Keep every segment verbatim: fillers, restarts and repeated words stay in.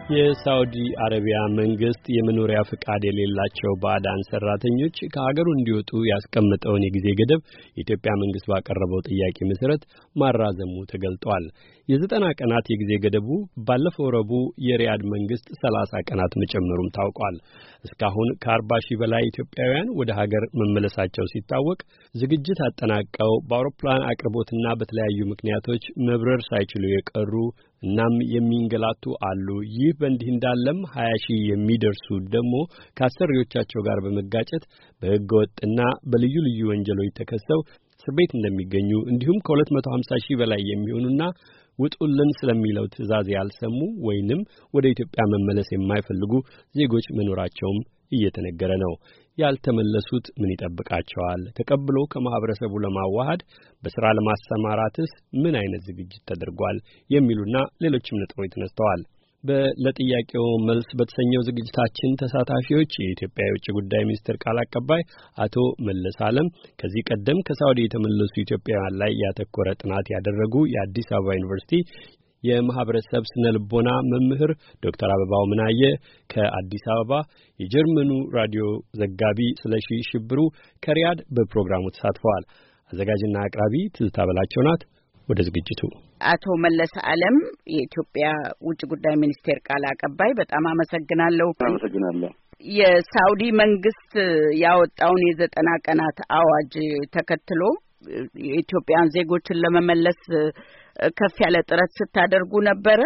የሳውዲ አረቢያ መንግስት የመኖሪያ ፍቃድ የሌላቸው ባዕዳን ሰራተኞች ከሀገሩ እንዲወጡ ያስቀመጠውን የጊዜ ገደብ የኢትዮጵያ መንግስት ባቀረበው ጥያቄ መሰረት ማራዘሙ ተገልጧል። የዘጠና ቀናት የጊዜ ገደቡ ባለፈው ረቡዕ የሪያድ መንግስት ሰላሳ ቀናት መጨመሩም ታውቋል። እስካሁን ከአርባ ሺህ በላይ ኢትዮጵያውያን ወደ ሀገር መመለሳቸው ሲታወቅ ዝግጅት አጠናቀው በአውሮፕላን አቅርቦትና በተለያዩ ምክንያቶች መብረር ሳይችሉ የቀሩ እናም የሚንገላቱ አሉ። ይህ በእንዲህ እንዳለም ሀያ ሺህ የሚደርሱ ደግሞ ከአሰሪዎቻቸው ጋር በመጋጨት በህገወጥና በልዩ ልዩ ወንጀሎች ተከሰው እስር ቤት እንደሚገኙ እንዲሁም ከሁለት መቶ ሃምሳ ሺህ በላይ የሚሆኑና ውጡልን ስለሚለው ትዕዛዝ ያልሰሙ ወይንም ወደ ኢትዮጵያ መመለስ የማይፈልጉ ዜጎች መኖራቸውም እየተነገረ ነው። ያልተመለሱት ምን ይጠብቃቸዋል? ተቀብሎ ከማህበረሰቡ ለማዋሃድ በስራ ለማሰማራትስ ምን አይነት ዝግጅት ተደርጓል? የሚሉና ሌሎችም ነጥቦች ተነስተዋል። በለጥያቄው መልስ በተሰኘው ዝግጅታችን ተሳታፊዎች የኢትዮጵያ የውጭ ጉዳይ ሚኒስትር ቃል አቀባይ አቶ መለስ አለም፣ ከዚህ ቀደም ከሳውዲ የተመለሱ ኢትዮጵያውያን ላይ ያተኮረ ጥናት ያደረጉ የአዲስ አበባ ዩኒቨርሲቲ የማህበረሰብ ስነ ልቦና መምህር ዶክተር አበባው ምናየ፣ ከአዲስ አበባ የጀርመኑ ራዲዮ ዘጋቢ ስለሺ ሽብሩ ከሪያድ በፕሮግራሙ ተሳትፈዋል። አዘጋጅና አቅራቢ ትዝታ በላቸው ናት። ወደ ዝግጅቱ። አቶ መለስ አለም የኢትዮጵያ ውጭ ጉዳይ ሚኒስቴር ቃል አቀባይ፣ በጣም አመሰግናለሁ። አመሰግናለሁ። የሳውዲ መንግስት ያወጣውን የዘጠና ቀናት አዋጅ ተከትሎ የኢትዮጵያን ዜጎችን ለመመለስ ከፍ ያለ ጥረት ስታደርጉ ነበረ።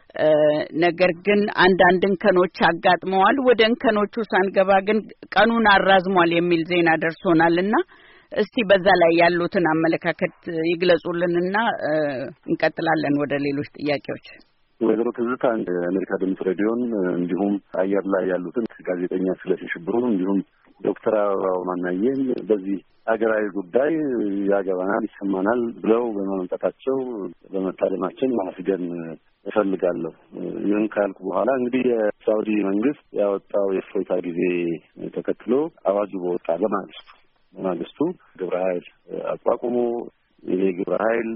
ነገር ግን አንዳንድ እንከኖች አጋጥመዋል። ወደ እንከኖቹ ሳንገባ ግን ቀኑን አራዝሟል የሚል ዜና ደርሶናልና እስቲ በዛ ላይ ያሉትን አመለካከት ይግለጹልንና እንቀጥላለን ወደ ሌሎች ጥያቄዎች። ወይዘሮ ትዝታ አሜሪካ ድምፅ ሬዲዮን እንዲሁም አየር ላይ ያሉትን ጋዜጠኛ ስለሺ ሽብሩ እንዲሁም ዶክተር አበባው ማናየን በዚህ ሀገራዊ ጉዳይ ያገባናል ይሰማናል ብለው በመምጣታቸው በመታደማችን ማመስገን እፈልጋለሁ። ይህን ካልኩ በኋላ እንግዲህ የሳውዲ መንግስት ያወጣው የእፎይታ ጊዜ ተከትሎ አዋጁ በወጣ በማግስቱ በማግስቱ ግብረ ኃይል አቋቁሞ ይሄ ግብረ ኃይል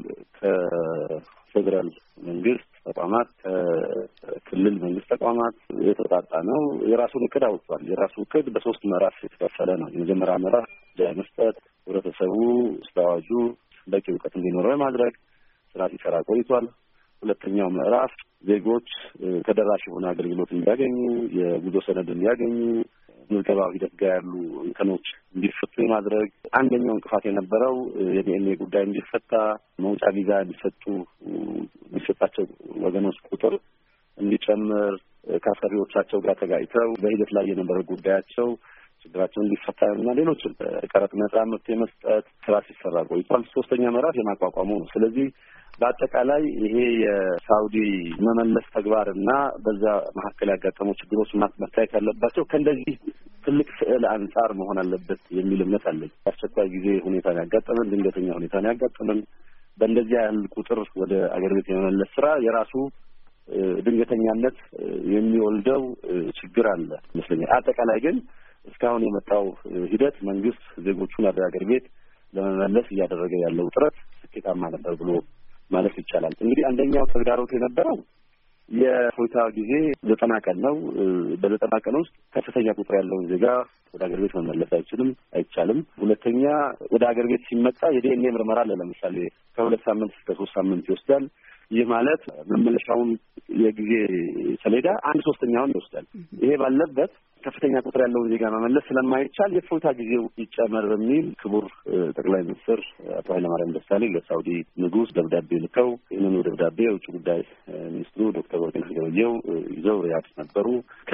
ከፌዴራል መንግስት ተቋማት ከክልል መንግስት ተቋማት የተጣጣ ነው። የራሱን እቅድ አውጥቷል። የራሱ እቅድ በሶስት ምዕራፍ የተከፈለ ነው። የመጀመሪያ ምዕራፍ መስጠት፣ ህብረተሰቡ ስለ አዋጁ በቂ እውቀት እንዲኖረው ማድረግ ስራ ሲሰራ ቆይቷል። ሁለተኛው ምዕራፍ ዜጎች ተደራሽ የሆነ አገልግሎት እንዲያገኙ፣ የጉዞ ሰነድ እንዲያገኙ፣ ምዝገባው ሂደት ጋር ያሉ እንከኖች እንዲፈቱ ማድረግ። አንደኛው እንቅፋት የነበረው የዲኤንኤ ጉዳይ እንዲፈታ፣ መውጫ ቪዛ እንዲሰጡ የሚሰጣቸው ወገኖች ቁጥር እንዲጨምር፣ ከአሰሪዎቻቸው ጋር ተጋጭተው በሂደት ላይ የነበረ ጉዳያቸው ችግራቸው እንዲፈታ እና ሌሎችም ቀረጥ ነጻ መብት የመስጠት ስራ ሲሰራ ቆይቷል። ሶስተኛ ምዕራፍ የማቋቋሙ ነው። ስለዚህ በአጠቃላይ ይሄ የሳውዲ መመለስ ተግባርና በዛ መካከል ያጋጠሙ ችግሮች መታየት ያለባቸው ከእንደዚህ ትልቅ ስዕል አንጻር መሆን አለበት የሚል እምነት አለኝ። አስቸኳይ ጊዜ ሁኔታን ያጋጠመን፣ ድንገተኛ ሁኔታን ያጋጠመን በእንደዚህ ያህል ቁጥር ወደ አገር ቤት የመመለስ ስራ የራሱ ድንገተኛነት የሚወልደው ችግር አለ ይመስለኛል። አጠቃላይ ግን እስካሁን የመጣው ሂደት መንግስት ዜጎቹን ወደ አገር ቤት ለመመለስ እያደረገ ያለው ጥረት ስኬታማ ነበር ብሎ ማለት ይቻላል። እንግዲህ አንደኛው ተግዳሮት የነበረው የፎይታ ጊዜ ዘጠና ቀን ነው። በዘጠና ቀን ውስጥ ከፍተኛ ቁጥር ያለውን ዜጋ ወደ አገር ቤት መመለስ አይችልም አይቻልም። ሁለተኛ ወደ አገር ቤት ሲመጣ የዲኤንኤ ምርመራ አለ። ለምሳሌ ከሁለት ሳምንት እስከ ሶስት ሳምንት ይወስዳል። ይህ ማለት መመለሻውን የጊዜ ሰሌዳ አንድ ሶስተኛውን ይወስዳል። ይሄ ባለበት ከፍተኛ ቁጥር ያለውን ዜጋ መመለስ ስለማይቻል የፎይታ ጊዜው ይጨመር በሚል ክቡር ጠቅላይ ሚኒስትር አቶ ኃይለማርያም ደሳለኝ ለሳውዲ ንጉስ ደብዳቤ ልከው ይህንኑ ደብዳቤ የውጭ ጉዳይ ሚኒስትሩ ዶክተር ወርቅነህ ገበየሁ ይዘው ሪያድ ነበሩ።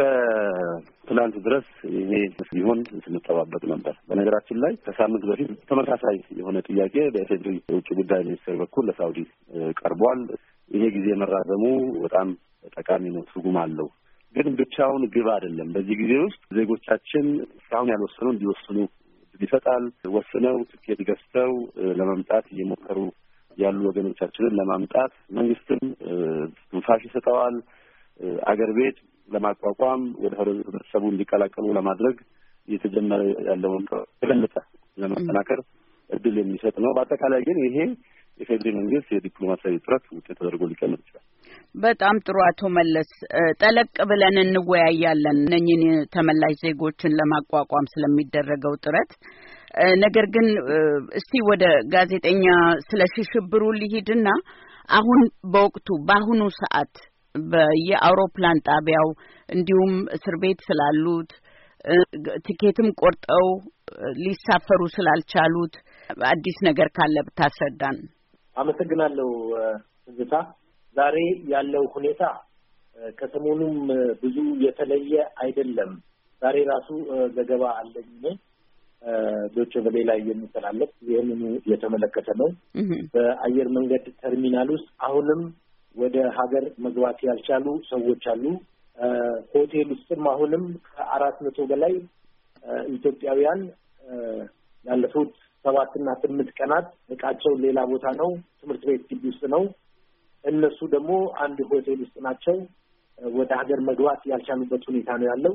ከትላንት ድረስ ይሄ ቢሆን ስንጠባበቅ ነበር። በነገራችን ላይ ከሳምንት በፊት ተመሳሳይ የሆነ ጥያቄ በኢፌዴሪ የውጭ ጉዳይ ሚኒስቴር በኩል ለሳውዲ ቀርቧል። ይሄ ጊዜ መራዘሙ በጣም ጠቃሚ ነው፣ ትርጉም አለው። ግን ብቻውን ግብ አይደለም። በዚህ ጊዜ ውስጥ ዜጎቻችን እስካሁን ያልወሰኑ እንዲወስኑ ይፈጣል። ወስነው ትኬት ገዝተው ለመምጣት እየሞከሩ ያሉ ወገኖቻችንን ለማምጣት መንግስትም ትንፋሽ ይሰጠዋል። አገር ቤት ለማቋቋም ወደ ህብረተሰቡ እንዲቀላቀሉ ለማድረግ እየተጀመረ ያለውን የበለጠ ለማጠናከር እድል የሚሰጥ ነው። በአጠቃላይ ግን ይሄ የፌዴራል መንግስት የዲፕሎማሲያዊ ጥረት ውጤት ተደርጎ ሊቀመጥ ይችላል። በጣም ጥሩ አቶ መለስ፣ ጠለቅ ብለን እንወያያለን እነኚህን ተመላሽ ዜጎችን ለማቋቋም ስለሚደረገው ጥረት። ነገር ግን እስቲ ወደ ጋዜጠኛ ስለሺ ሽብሩ ሊሄድና አሁን በወቅቱ በአሁኑ ሰዓት በየአውሮፕላን ጣቢያው እንዲሁም እስር ቤት ስላሉት ቲኬትም ቆርጠው ሊሳፈሩ ስላልቻሉት አዲስ ነገር ካለ ብታስረዳን። አመሰግናለሁ ዝታ። ዛሬ ያለው ሁኔታ ከሰሞኑም ብዙ የተለየ አይደለም። ዛሬ ራሱ ዘገባ አለኝ ዶቼ ቬለ ላይ የሚተላለፍ ይህንን የተመለከተ ነው። በአየር መንገድ ተርሚናል ውስጥ አሁንም ወደ ሀገር መግባት ያልቻሉ ሰዎች አሉ። ሆቴል ውስጥም አሁንም ከአራት መቶ በላይ ኢትዮጵያውያን ያለፉት ሰባትና ስምንት ቀናት እቃቸው ሌላ ቦታ ነው፣ ትምህርት ቤት ግቢ ውስጥ ነው። እነሱ ደግሞ አንድ ሆቴል ውስጥ ናቸው። ወደ ሀገር መግባት ያልቻሉበት ሁኔታ ነው ያለው።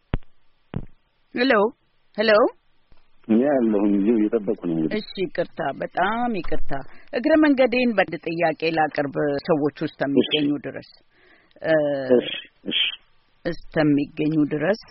ሄሎ ሄሎ እኔ ያለሁኝ እዚሁ እየጠበቁ ነው። እሺ ይቅርታ፣ በጣም ይቅርታ። እግረ መንገዴን በድ ጥያቄ ላቅርብ ሰዎች ውስጥ የሚገኙ ድረስ እሺ እሺ እስተሚገኙ ድረስ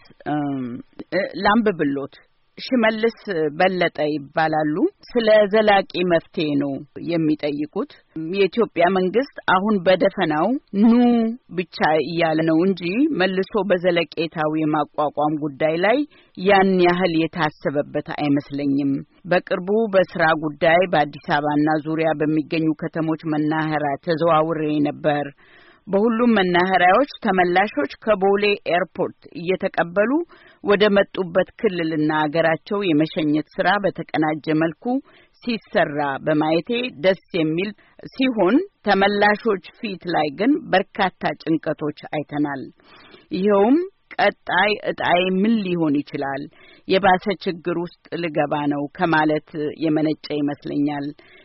ላምብብሎት። ሽመልስ በለጠ ይባላሉ። ስለ ዘላቂ መፍትሄ ነው የሚጠይቁት። የኢትዮጵያ መንግስት አሁን በደፈናው ኑ ብቻ እያለ ነው እንጂ መልሶ በዘለቄታው የማቋቋም ጉዳይ ላይ ያን ያህል የታሰበበት አይመስለኝም። በቅርቡ በስራ ጉዳይ በአዲስ አበባና ዙሪያ በሚገኙ ከተሞች መናኸሪያ ተዘዋውሬ ነበር። በሁሉም መናኸሪያዎች ተመላሾች ከቦሌ ኤርፖርት እየተቀበሉ ወደ መጡበት ክልልና ሀገራቸው የመሸኘት ስራ በተቀናጀ መልኩ ሲሰራ በማየቴ ደስ የሚል ሲሆን ተመላሾች ፊት ላይ ግን በርካታ ጭንቀቶች አይተናል። ይኸውም ቀጣይ እጣይ ምን ሊሆን ይችላል፣ የባሰ ችግር ውስጥ ልገባ ነው ከማለት የመነጨ ይመስለኛል።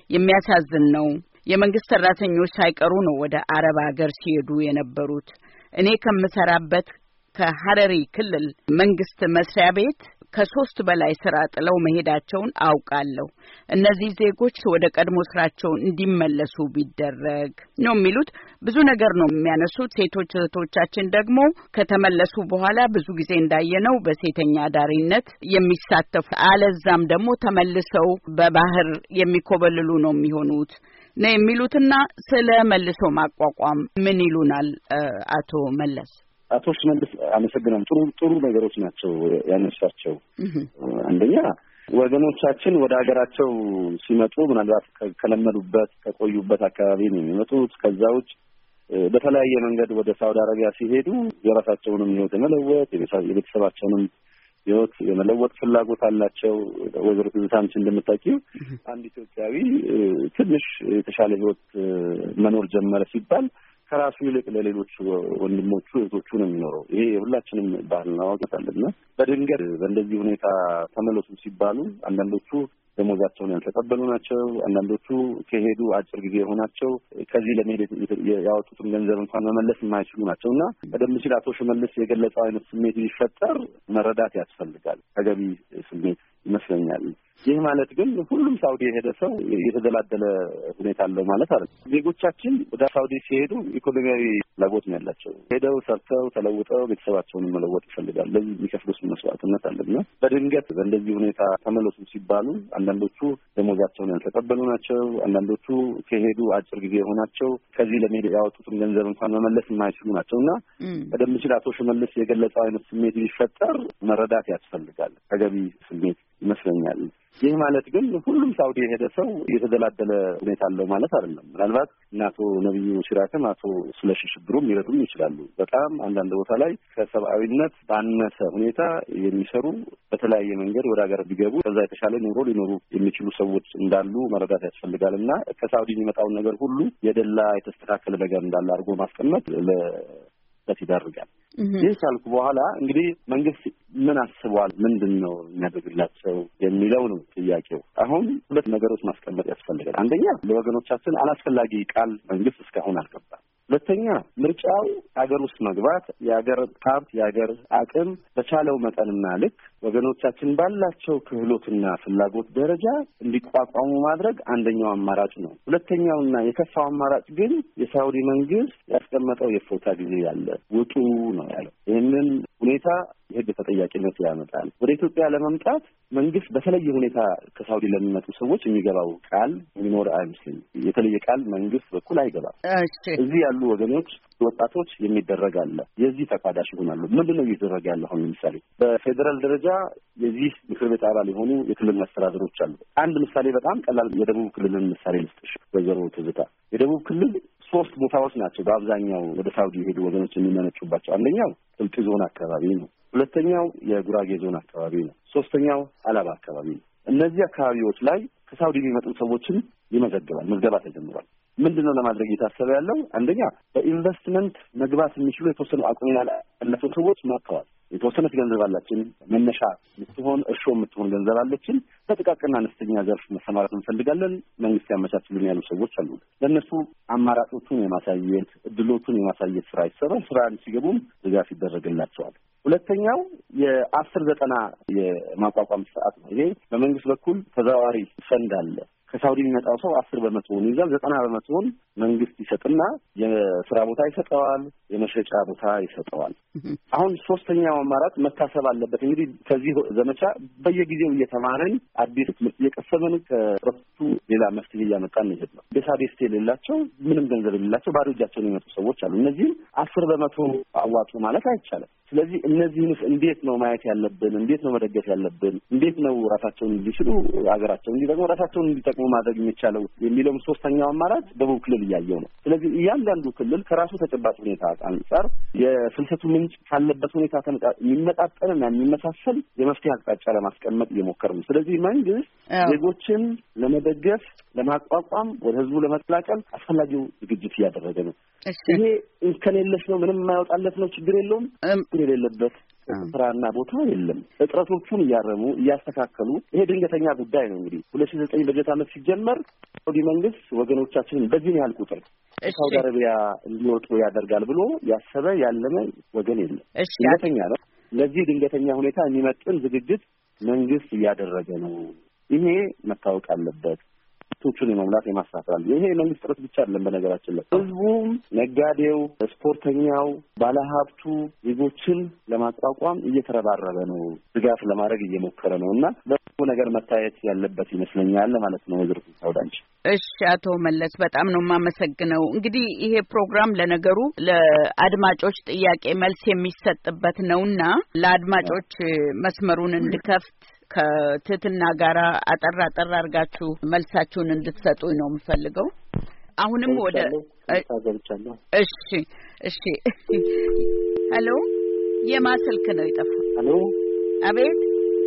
የሚያሳዝን ነው። የመንግስት ሰራተኞች ሳይቀሩ ነው ወደ አረብ ሀገር ሲሄዱ የነበሩት። እኔ ከምሰራበት ከሐረሪ ክልል መንግስት መስሪያ ቤት ከሶስት በላይ ስራ ጥለው መሄዳቸውን አውቃለሁ። እነዚህ ዜጎች ወደ ቀድሞ ስራቸው እንዲመለሱ ቢደረግ ነው የሚሉት። ብዙ ነገር ነው የሚያነሱት። ሴቶች እህቶቻችን ደግሞ ከተመለሱ በኋላ ብዙ ጊዜ እንዳየነው በሴተኛ ዳሪነት የሚሳተፉ አለዛም ደግሞ ተመልሰው በባህር የሚኮበልሉ ነው የሚሆኑት ነው የሚሉትና ስለ መልሶ ማቋቋም ምን ይሉናል አቶ መለስ? አቶ ሽመልስ አመሰግናለሁ። ጥሩ ጥሩ ነገሮች ናቸው ያነሳቸው። አንደኛ ወገኖቻችን ወደ ሀገራቸው ሲመጡ ምናልባት ከለመዱበት ከቆዩበት አካባቢ ነው የሚመጡት። ከዛ ውጭ በተለያየ መንገድ ወደ ሳውዲ አረቢያ ሲሄዱ የራሳቸውንም ህይወት የመለወጥ የቤተሰባቸውንም ህይወት የመለወጥ ፍላጎት አላቸው። ወይዘሮ ትዝታንች እንደምታውቂው አንድ ኢትዮጵያዊ ትንሽ የተሻለ ህይወት መኖር ጀመረ ሲባል ከራሱ ይልቅ ለሌሎች ወንድሞቹ እህቶቹ ነው የሚኖረው። ይሄ የሁላችንም ባህልና ወግ አለና በድንገት በእንደዚህ ሁኔታ ተመለሱ ሲባሉ አንዳንዶቹ ደሞዛቸውን ያልተቀበሉ ናቸው። አንዳንዶቹ ከሄዱ አጭር ጊዜ የሆናቸው ከዚህ ለመሄድ ያወጡትን ገንዘብ እንኳን መመለስ የማይችሉ ናቸውና ቀደም ሲል አቶ ሽመልስ የገለጸው አይነት ስሜት ሊፈጠር መረዳት ያስፈልጋል። ተገቢ ስሜት ይመስለኛል። ይህ ማለት ግን ሁሉም ሳውዲ የሄደ ሰው የተደላደለ ሁኔታ አለው ማለት አይደለም። ዜጎቻችን ወደ ሳውዲ ሲሄዱ ኢኮኖሚያዊ ፍላጎት ነው ያላቸው። ሄደው ሰርተው ተለውጠው ቤተሰባቸውን መለወጥ ይፈልጋሉ። ለዚህ የሚከፍሉት መስዋዕትነት አለና በድንገት በእንደዚህ ሁኔታ ተመለሱ ሲባሉ አንዳንዶቹ ደሞዛቸውን ያልተቀበሉ ናቸው። አንዳንዶቹ ከሄዱ አጭር ጊዜ የሆናቸው ከዚህ ለመሄድ ያወጡትን ገንዘብ እንኳን መመለስ የማይችሉ ናቸውና ቀደም ሲል አቶ ሽመልስ የገለጸው አይነት ስሜት ሊፈጠር መረዳት ያስፈልጋል። ተገቢ ስሜት ይመስለኛል። ይህ ማለት ግን ሁሉም ሳውዲ የሄደ ሰው የተደላደለ ሁኔታ አለው ማለት አይደለም። ምናልባት እና አቶ ነብዩ ሲራክም አቶ ስለሺ ሽብሩም ሊረዱም ይችላሉ። በጣም አንዳንድ ቦታ ላይ ከሰብአዊነት ባነሰ ሁኔታ የሚሰሩ በተለያየ መንገድ ወደ ሀገር ቢገቡ ከዛ የተሻለ ኑሮ ሊኖሩ የሚችሉ ሰዎች እንዳሉ መረዳት ያስፈልጋል እና ከሳውዲ የሚመጣውን ነገር ሁሉ የደላ የተስተካከለ ነገር እንዳለ አድርጎ ማስቀመጥ ለበት ይዳርጋል። ይህ ካልኩ በኋላ እንግዲህ መንግስት ምን አስቧል፣ ምንድን ነው የሚያደርግላቸው የሚለው ነው ጥያቄው። አሁን ሁለት ነገሮች ማስቀመጥ ያስፈልጋል። አንደኛ ለወገኖቻችን አላስፈላጊ ቃል መንግስት እስካሁን አልገባም። ሁለተኛ ምርጫው ሀገር ውስጥ መግባት የሀገር ሀብት የሀገር አቅም በቻለው መጠንና ልክ ወገኖቻችን ባላቸው ክህሎትና ፍላጎት ደረጃ እንዲቋቋሙ ማድረግ አንደኛው አማራጭ ነው። ሁለተኛውና የከፋው አማራጭ ግን የሳውዲ መንግስት ያስቀመጠው የፎታ ጊዜ ያለ ውጡ ነው ያለው። ይህንን ሁኔታ የህግ ተጠያቂነት ያመጣል። ወደ ኢትዮጵያ ለመምጣት መንግስት በተለየ ሁኔታ ከሳውዲ ለሚመጡ ሰዎች የሚገባው ቃል የሚኖር አይመስልም። የተለየ ቃል መንግስት በኩል አይገባም። እዚህ ያሉ ወገኖች ወጣቶች የሚደረግ አለ። የዚህ ተቋዳሽ ይሆናሉ። ምንድን ነው እየተደረገ ያለው? አሁን ለምሳሌ በፌዴራል ደረጃ የዚህ ምክር ቤት አባል የሆኑ የክልል መስተዳድሮች አሉ። አንድ ምሳሌ በጣም ቀላል የደቡብ ክልልን ምሳሌ ልስጥሽ ወይዘሮ ትዝታ። የደቡብ ክልል ሶስት ቦታዎች ናቸው በአብዛኛው ወደ ሳውዲ የሄዱ ወገኖች የሚመነጩባቸው። አንደኛው ስልጤ ዞን አካባቢ ነው። ሁለተኛው የጉራጌ ዞን አካባቢ ነው። ሶስተኛው አላባ አካባቢ ነው። እነዚህ አካባቢዎች ላይ ከሳውዲ የሚመጡ ሰዎችን ይመዘግባል። ምዝገባ ተጀምሯል። ምንድነው ለማድረግ እየታሰበ ያለው? አንደኛ በኢንቨስትመንት መግባት የሚችሉ የተወሰኑ አቅም ያላቸው ሰዎች መጥተዋል። የተወሰነች ገንዘብ አላችን፣ መነሻ የምትሆን እርሾ የምትሆን ገንዘብ አለችን፣ በጥቃቅንና አነስተኛ ዘርፍ መሰማራት እንፈልጋለን፣ መንግስት ያመቻችልን ያሉ ሰዎች አሉ። ለእነሱ አማራጮቹን የማሳየት እድሎቹን የማሳየት ስራ ይሰራል። ስራ ሲገቡም ድጋፍ ይደረግላቸዋል። ሁለተኛው የአስር ዘጠና የማቋቋም ስርዓት ነው። ይሄ በመንግስት በኩል ተዘዋዋሪ ፈንድ አለ። ከሳውዲ የሚመጣው ሰው አስር በመቶውን ይዛል። ዘጠና በመቶውን መንግስት ይሰጥና የስራ ቦታ ይሰጠዋል፣ የመሸጫ ቦታ ይሰጠዋል። አሁን ሶስተኛው አማራጭ መታሰብ አለበት። እንግዲህ ከዚህ ዘመቻ በየጊዜው እየተማረን አዲስ ትምህርት እየቀሰመን ከረፍቱ ሌላ መፍትሄ እያመጣን ነው ነው ቤሳቤስት የሌላቸው ምንም ገንዘብ የሌላቸው ባዶ እጃቸውን የሚመጡ ሰዎች አሉ። እነዚህም አስር በመቶ አዋጡ ማለት አይቻልም። ስለዚህ እነዚህንስ እንዴት ነው ማየት ያለብን? እንዴት ነው መደገፍ ያለብን? እንዴት ነው ራሳቸውን እንዲችሉ ሀገራቸውን እንዲጠቅሙ ራሳቸውን እንዲጠቅሙ ማድረግ የሚቻለው የሚለውም ሶስተኛው አማራጭ ደቡብ ክልል እያየው ነው። ስለዚህ እያንዳንዱ ክልል ከራሱ ተጨባጭ ሁኔታ አንጻር የፍልሰቱ ምንጭ ካለበት ሁኔታ የሚመጣጠንና የሚመሳሰል የመፍትሄ አቅጣጫ ለማስቀመጥ እየሞከረ ነው። ስለዚህ መንግስት ዜጎችን ለመደገፍ ለማቋቋም ወደ ህዝቡ ለመቀላቀል አስፈላጊው ዝግጅት እያደረገ ነው። ይሄ ከሌለሽ ነው ምንም የማይወጣለት ነው። ችግር የለውም። ችግር የሌለበት ስራና ቦታ የለም። እጥረቶቹን እያረሙ እያስተካከሉ ይሄ ድንገተኛ ጉዳይ ነው። እንግዲህ ሁለት ሺህ ዘጠኝ በጀት ዓመት ሲጀመር ሳውዲ መንግስት ወገኖቻችንን በዚህ ያህል ቁጥር ሳውዲ አረቢያ እንዲወጡ ያደርጋል ብሎ ያሰበ ያለመ ወገን የለም። ድንገተኛ ነው። ለዚህ ድንገተኛ ሁኔታ የሚመጥን ዝግጅት መንግስት እያደረገ ነው። ይሄ መታወቅ አለበት። ቶቹን የመሙላት የማሳፈራል። ይሄ የመንግስት ጥረት ብቻ አይደለም። በነገራችን ላይ ህዝቡም፣ ነጋዴው፣ ስፖርተኛው፣ ባለሀብቱ ዜጎችን ለማቋቋም እየተረባረበ ነው። ድጋፍ ለማድረግ እየሞከረ ነው እና በሱ ነገር መታየት ያለበት ይመስለኛል ማለት ነው። ወይዘሮ ታውዳንች። እሺ፣ አቶ መለስ በጣም ነው የማመሰግነው። እንግዲህ ይሄ ፕሮግራም ለነገሩ ለአድማጮች ጥያቄ መልስ የሚሰጥበት ነውና ለአድማጮች መስመሩን እንድከፍት ከትህትና ጋር አጠር አጠር አድርጋችሁ መልሳችሁን እንድትሰጡኝ ነው የምፈልገው። አሁንም ወደ እሺ እሺ ሄሎ፣ የማን ስልክ ነው የጠፋው? ሄሎ፣ አቤት፣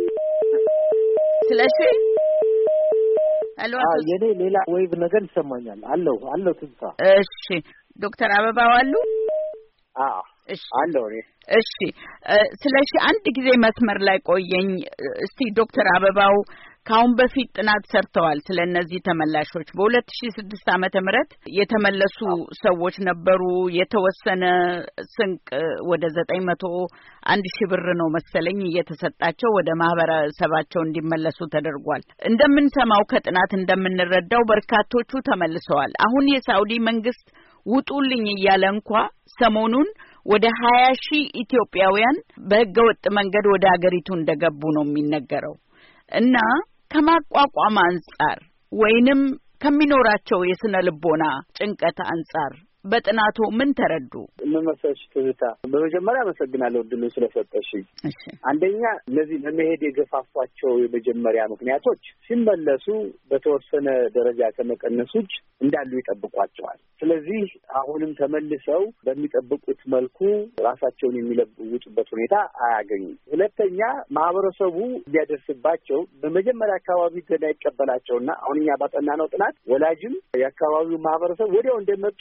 ስለሺ ሄሎ፣ የኔ ሌላ ወይብ ነገር ይሰማኛል። አለው አለው ትንሳ። እሺ፣ ዶክተር አበባው አሉ? አዎ እሺ፣ አለው። እሺ፣ ስለሺ አንድ ጊዜ መስመር ላይ ቆየኝ እስቲ። ዶክተር አበባው ካሁን በፊት ጥናት ሰርተዋል ስለ እነዚህ ተመላሾች። በሁለት ሺህ ስድስት ዓመተ ምህረት የተመለሱ ሰዎች ነበሩ። የተወሰነ ስንቅ ወደ ዘጠኝ መቶ አንድ ሺህ ብር ነው መሰለኝ እየተሰጣቸው ወደ ማህበረሰባቸው እንዲመለሱ ተደርጓል። እንደምንሰማው ከጥናት እንደምንረዳው በርካቶቹ ተመልሰዋል። አሁን የሳውዲ መንግስት ውጡልኝ እያለ እንኳ ሰሞኑን ወደ ሀያ ሺህ ኢትዮጵያውያን በህገወጥ መንገድ ወደ ሀገሪቱ እንደገቡ ነው የሚነገረው እና ከማቋቋም አንጻር ወይንም ከሚኖራቸው የስነ ልቦና ጭንቀት አንጻር በጥናቱ ምን ተረዱ? ምን መሰለሽ ትዝታ፣ በመጀመሪያ አመሰግናለሁ እድሉን ስለሰጠሽኝ። እሺ፣ አንደኛ እነዚህ ለመሄድ የገፋፏቸው የመጀመሪያ ምክንያቶች ሲመለሱ በተወሰነ ደረጃ ከመቀነስ ውጭ እንዳሉ ይጠብቋቸዋል። ስለዚህ አሁንም ተመልሰው በሚጠብቁት መልኩ ራሳቸውን የሚለውጡበት ሁኔታ አያገኙም። ሁለተኛ ማህበረሰቡ እንዲያደርስባቸው በመጀመሪያ አካባቢ ገና ይቀበላቸውና አሁን እኛ ባጠናነው ጥናት ወላጅም የአካባቢው ማህበረሰብ ወዲያው እንደመጡ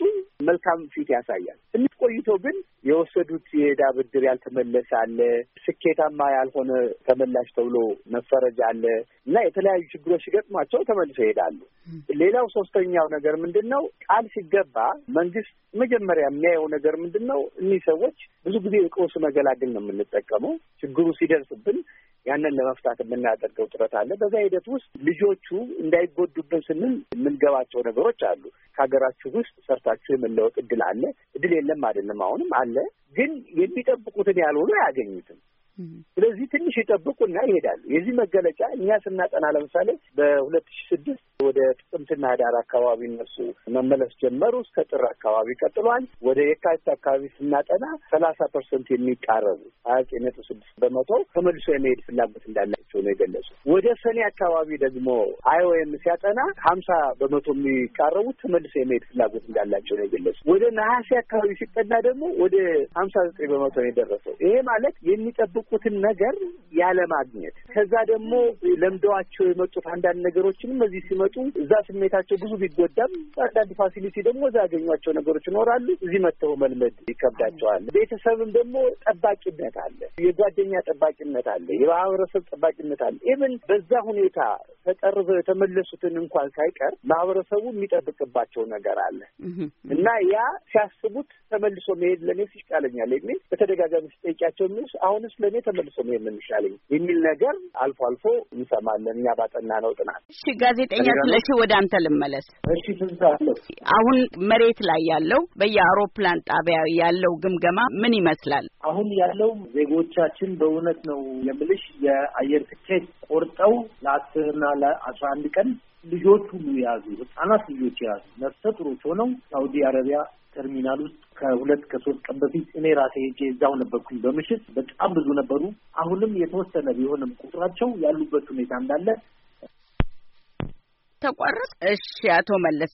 መልካም ፊት ያሳያል። ትንሽ ቆይቶ ግን የወሰዱት የዕዳ ብድር ያልተመለሰ አለ፣ ስኬታማ ያልሆነ ተመላሽ ተብሎ መፈረጃ አለ እና የተለያዩ ችግሮች ሲገጥሟቸው ተመልሰው ይሄዳሉ። ሌላው ሶስተኛው ነገር ምንድነው? ቃል ሲገባ መንግስት መጀመሪያ የሚያየው ነገር ምንድነው? እኒህ ሰዎች ብዙ ጊዜ የቀውስ መገላገል ነው የምንጠቀመው። ችግሩ ሲደርስብን ያንን ለመፍታት የምናደርገው ጥረት አለ። በዛ ሂደት ውስጥ ልጆቹ እንዳይጎዱብን ስንል የምንገባቸው ነገሮች አሉ። ከሀገራችሁ ውስጥ ሰርታችሁ የመለወጥ እድል አለ። እድል የለም አይደለም፣ አሁንም አለ። ግን የሚጠብቁትን ያልሆኑ አያገኙትም። ስለዚህ ትንሽ ይጠብቁና ይሄዳሉ። የዚህ መገለጫ እኛ ስናጠና ለምሳሌ በሁለት ሺህ ስድስት ወደ ጥቅምትና ህዳር አካባቢ እነሱ መመለስ ጀመሩ። እስከ ጥር አካባቢ ቀጥሏል። ወደ የካቲት አካባቢ ስናጠና ሰላሳ ፐርሰንት የሚቃረቡ ሀያ ዘጠኝ ነጥብ ስድስት በመቶ ተመልሶ የመሄድ ፍላጎት እንዳላቸው ነው የገለጹ። ወደ ሰኔ አካባቢ ደግሞ አይኦኤም ሲያጠና ሀምሳ በመቶ የሚቃረቡት ተመልሶ የመሄድ ፍላጎት እንዳላቸው ነው የገለጹ። ወደ ነሐሴ አካባቢ ሲጠና ደግሞ ወደ ሀምሳ ዘጠኝ በመቶ ነው የደረሰው። ይሄ ማለት የሚጠብቁ ቁትን ነገር ያለ ማግኘት ከዛ ደግሞ ለምደዋቸው የመጡት አንዳንድ ነገሮችንም እዚህ ሲመጡ እዛ ስሜታቸው ብዙ ቢጎዳም አንዳንድ ፋሲሊቲ ደግሞ እዛ ያገኟቸው ነገሮች ይኖራሉ። እዚህ መጥተው መልመድ ይከብዳቸዋል። ቤተሰብም ደግሞ ጠባቂነት አለ፣ የጓደኛ ጠባቂነት አለ፣ የማህበረሰብ ጠባቂነት አለ። ኢቭን በዛ ሁኔታ ተቀርበው የተመለሱትን እንኳን ሳይቀር ማህበረሰቡ የሚጠብቅባቸው ነገር አለ እና ያ ሲያስቡት ተመልሶ መሄድ ለኔ ይሻለኛል የሚል በተደጋጋሚ ስጠይቃቸው ምንስ አሁንስ ለኔ ተመልሶ መሄድ ምን ይሻለኝ የሚል ነገር አልፎ አልፎ እንሰማለን። እኛ ባጠና ነው ጥናት። እሺ ጋዜጠኛ ስለሺ ወደ አንተ ልመለስ። እሺ ትዝታለሁ። አሁን መሬት ላይ ያለው በየአውሮፕላን ጣቢያ ያለው ግምገማ ምን ይመስላል? አሁን ያለው ዜጎቻችን በእውነት ነው የምልሽ የአየር ትኬት ቆርጠው ለአስርና ለአስራ አንድ ቀን ልጆች ሁሉ የያዙ ህጻናት ልጆች የያዙ ነፍሰ ጡሮች ሆነው ሳውዲ አረቢያ ተርሚናል ውስጥ ከሁለት ከሶስት ቀን በፊት እኔ ራሴ ሄጄ እዛው ነበርኩኝ። በምሽት በጣም ብዙ ነበሩ። አሁንም የተወሰነ ቢሆንም ቁጥራቸው ያሉበት ሁኔታ እንዳለ ተቋረጥ። እሺ አቶ መለስ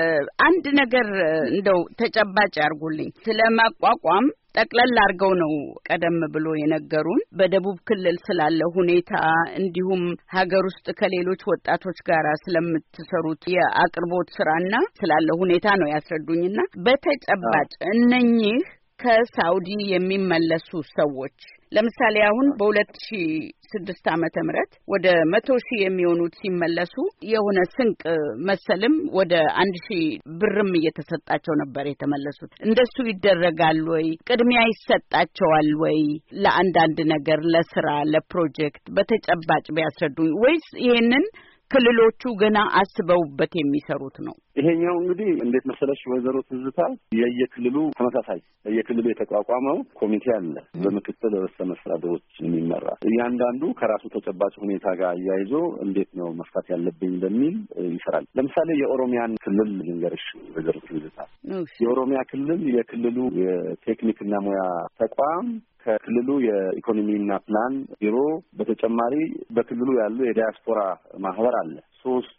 አንድ ነገር እንደው ተጨባጭ ያርጉልኝ። ስለማቋቋም ጠቅለል አድርገው ነው ቀደም ብሎ የነገሩን። በደቡብ ክልል ስላለ ሁኔታ እንዲሁም ሀገር ውስጥ ከሌሎች ወጣቶች ጋር ስለምትሰሩት የአቅርቦት ስራና ስላለ ሁኔታ ነው ያስረዱኝና በተጨባጭ እነኚህ ከሳውዲ የሚመለሱ ሰዎች ለምሳሌ አሁን በሁለት ሺህ ስድስት ዓመተ ምህረት ወደ መቶ ሺህ የሚሆኑት ሲመለሱ የሆነ ስንቅ መሰልም ወደ አንድ ሺህ ብርም እየተሰጣቸው ነበር የተመለሱት። እንደሱ ይደረጋል ወይ? ቅድሚያ ይሰጣቸዋል ወይ? ለአንዳንድ ነገር ለስራ ለፕሮጀክት በተጨባጭ ቢያስረዱኝ። ወይስ ይሄንን ክልሎቹ ገና አስበውበት የሚሰሩት ነው? ይሄኛው እንግዲህ እንዴት መሰለሽ ወይዘሮ ትዝታ የየክልሉ ተመሳሳይ የየክልሉ የተቋቋመው ኮሚቴ አለ በምክትል ርዕሰ መስተዳድሮች የሚመራ እያንዳንዱ ከራሱ ተጨባጭ ሁኔታ ጋር አያይዞ እንዴት ነው መፍታት ያለብኝ በሚል ይሰራል። ለምሳሌ የኦሮሚያን ክልል ልንገርሽ ወይዘሮ ትዝታ። የኦሮሚያ ክልል የክልሉ የቴክኒክና ሙያ ተቋም ከክልሉ የኢኮኖሚና ፕላን ቢሮ በተጨማሪ በክልሉ ያሉ የዲያስፖራ ማህበር አለ። ሶስቱ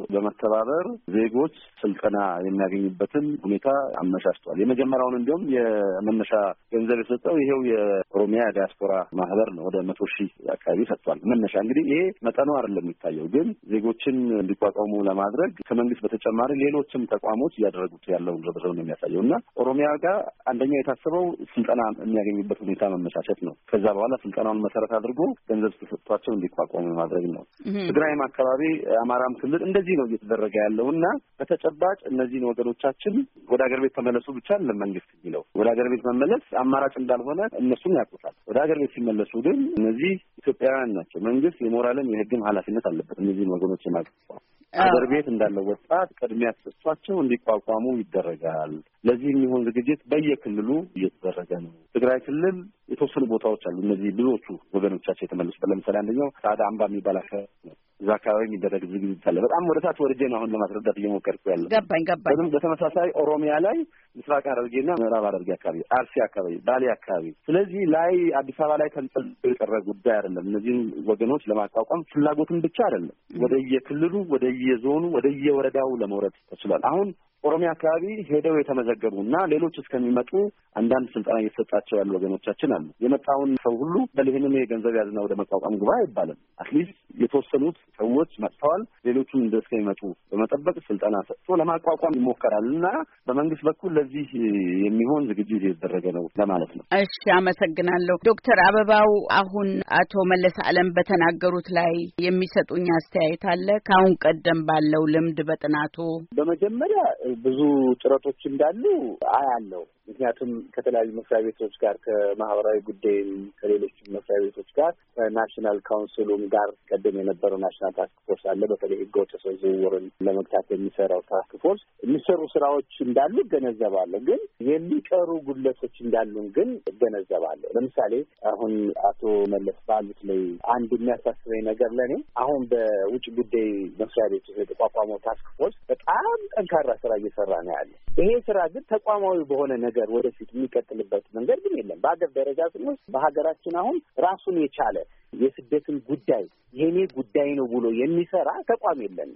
በመተባበር ዜጎች ስልጠና የሚያገኙበትን ሁኔታ አመቻችቷል። የመጀመሪያውን እንዲሁም የመነሻ ገንዘብ የሰጠው ይሄው የኦሮሚያ ዲያስፖራ ማህበር ነው። ወደ መቶ ሺህ አካባቢ ሰጥቷል። መነሻ እንግዲህ ይሄ መጠኑ አይደለም የሚታየው፣ ግን ዜጎችን እንዲቋቋሙ ለማድረግ ከመንግስት በተጨማሪ ሌሎችም ተቋሞች እያደረጉት ያለውን ርብርብ ነው የሚያሳየው እና ኦሮሚያ ጋር አንደኛው የታሰበው ስልጠና የሚያገኙበት ሁኔታ መመቻቸት ነው። ከዛ በኋላ ስልጠናውን መሰረት አድርጎ ገንዘብ ተሰጥቷቸው እንዲቋቋሙ ማድረግ ነው። ትግራይም አካባቢ አማራም ክልል እንደዚህ ነው እየተደረገ ያለውና በተጨባጭ እነዚህን ወገኖቻችን ወደ ሀገር ቤት ተመለሱ ብቻ ለመንግስት የሚለው ወደ ሀገር ቤት መመለስ አማራጭ እንዳልሆነ እነሱም ያውቁታል። ወደ ሀገር ቤት ሲመለሱ ግን እነዚህ ኢትዮጵያውያን ናቸው። መንግስት የሞራልም የህግም ኃላፊነት አለበት እነዚህን ወገኖች የማቋቋም። ሀገር ቤት እንዳለው ወጣት ቅድሚያ ተሰጥቷቸው እንዲቋቋሙ ይደረጋል። ለዚህ የሚሆን ዝግጅት በየክልሉ እየተደረገ ነው። ትግራይ ክልል የተወሰኑ ቦታዎች አሉ። እነዚህ ብዙዎቹ ወገኖቻቸው የተመለሱበት ለምሳሌ አንደኛው ሳዳ አምባ የሚባል አካባቢ ነው። እዛ አካባቢ የሚደረግ ዝግጅት አለ። በጣም ወደ ታች ወርጄ ነው አሁን ለማስረዳት እየሞከርኩ ያለው። ገባኝ ገባኝ። በተመሳሳይ ኦሮሚያ ላይ ምስራቅ ሐረርጌና ምዕራብ ሐረርጌ አካባቢ፣ አርሲ አካባቢ፣ ባሌ አካባቢ። ስለዚህ ላይ አዲስ አበባ ላይ ተንጠልጥሎ የቀረ ጉዳይ አይደለም። እነዚህን ወገኖች ለማቋቋም ፍላጎትን ብቻ አይደለም፣ ወደ የክልሉ ወደ የዞኑ ወደ የወረዳው ለመውረድ ተችሏል። አሁን ኦሮሚያ አካባቢ ሄደው የተመዘገቡና ሌሎች እስከሚመጡ አንዳንድ ስልጠና እየተሰጣቸው ያሉ ወገኖቻችን አሉ። የመጣውን ሰው ሁሉ በልህንም የገንዘብ ያዝና ወደ መቋቋም ግባ አይባልም። አትሊስት የተወሰኑት ሰዎች መጥተዋል። ሌሎቹም እንደስከሚመጡ በመጠበቅ ስልጠና ሰጥቶ ለማቋቋም ይሞከራል እና በመንግስት በኩል ለዚህ የሚሆን ዝግጅት እየተደረገ ነው ለማለት ነው። እሺ፣ አመሰግናለሁ ዶክተር አበባው። አሁን አቶ መለስ ዓለም በተናገሩት ላይ የሚሰጡኝ አስተያየት አለ ከአሁን ቀደም ባለው ልምድ በጥናቱ? በመጀመሪያ ብዙ ጥረቶች እንዳሉ አያለው። ምክንያቱም ከተለያዩ መስሪያ ቤቶች ጋር ከማህበራዊ ጉዳይም ከሌሎች መስሪያ ቤቶች ጋር ከናሽናል ካውንስሉም ጋር ቀደም የነበረው ናሽናል ታስክ ፎርስ አለ። በተለይ ህገወጥ የሰው ዝውውርን ለመግታት የሚሰራው ታስክ ፎርስ የሚሰሩ ስራዎች እንዳሉ እገነዘባለሁ። ግን የሚቀሩ ጉድለቶች እንዳሉን ግን እገነዘባለሁ። ለምሳሌ አሁን አቶ መለስ ባሉት ላይ አንድ የሚያሳስበኝ ነገር ለኔ አሁን በውጭ ጉዳይ መስሪያ ቤት የተቋቋመው ታስክ ፎርስ በጣም ጠንካራ ስራ እየሰራ ነው ያለ። ይሄ ስራ ግን ተቋማዊ በሆነ ነገር ወደፊት የሚቀጥልበት መንገድ ግን የለም። በሀገር ደረጃ ስንወስድ በሀገራችን አሁን ራሱን የቻለ የስደትን ጉዳይ የኔ ጉዳይ ነው ብሎ የሚሰራ ተቋም የለንም።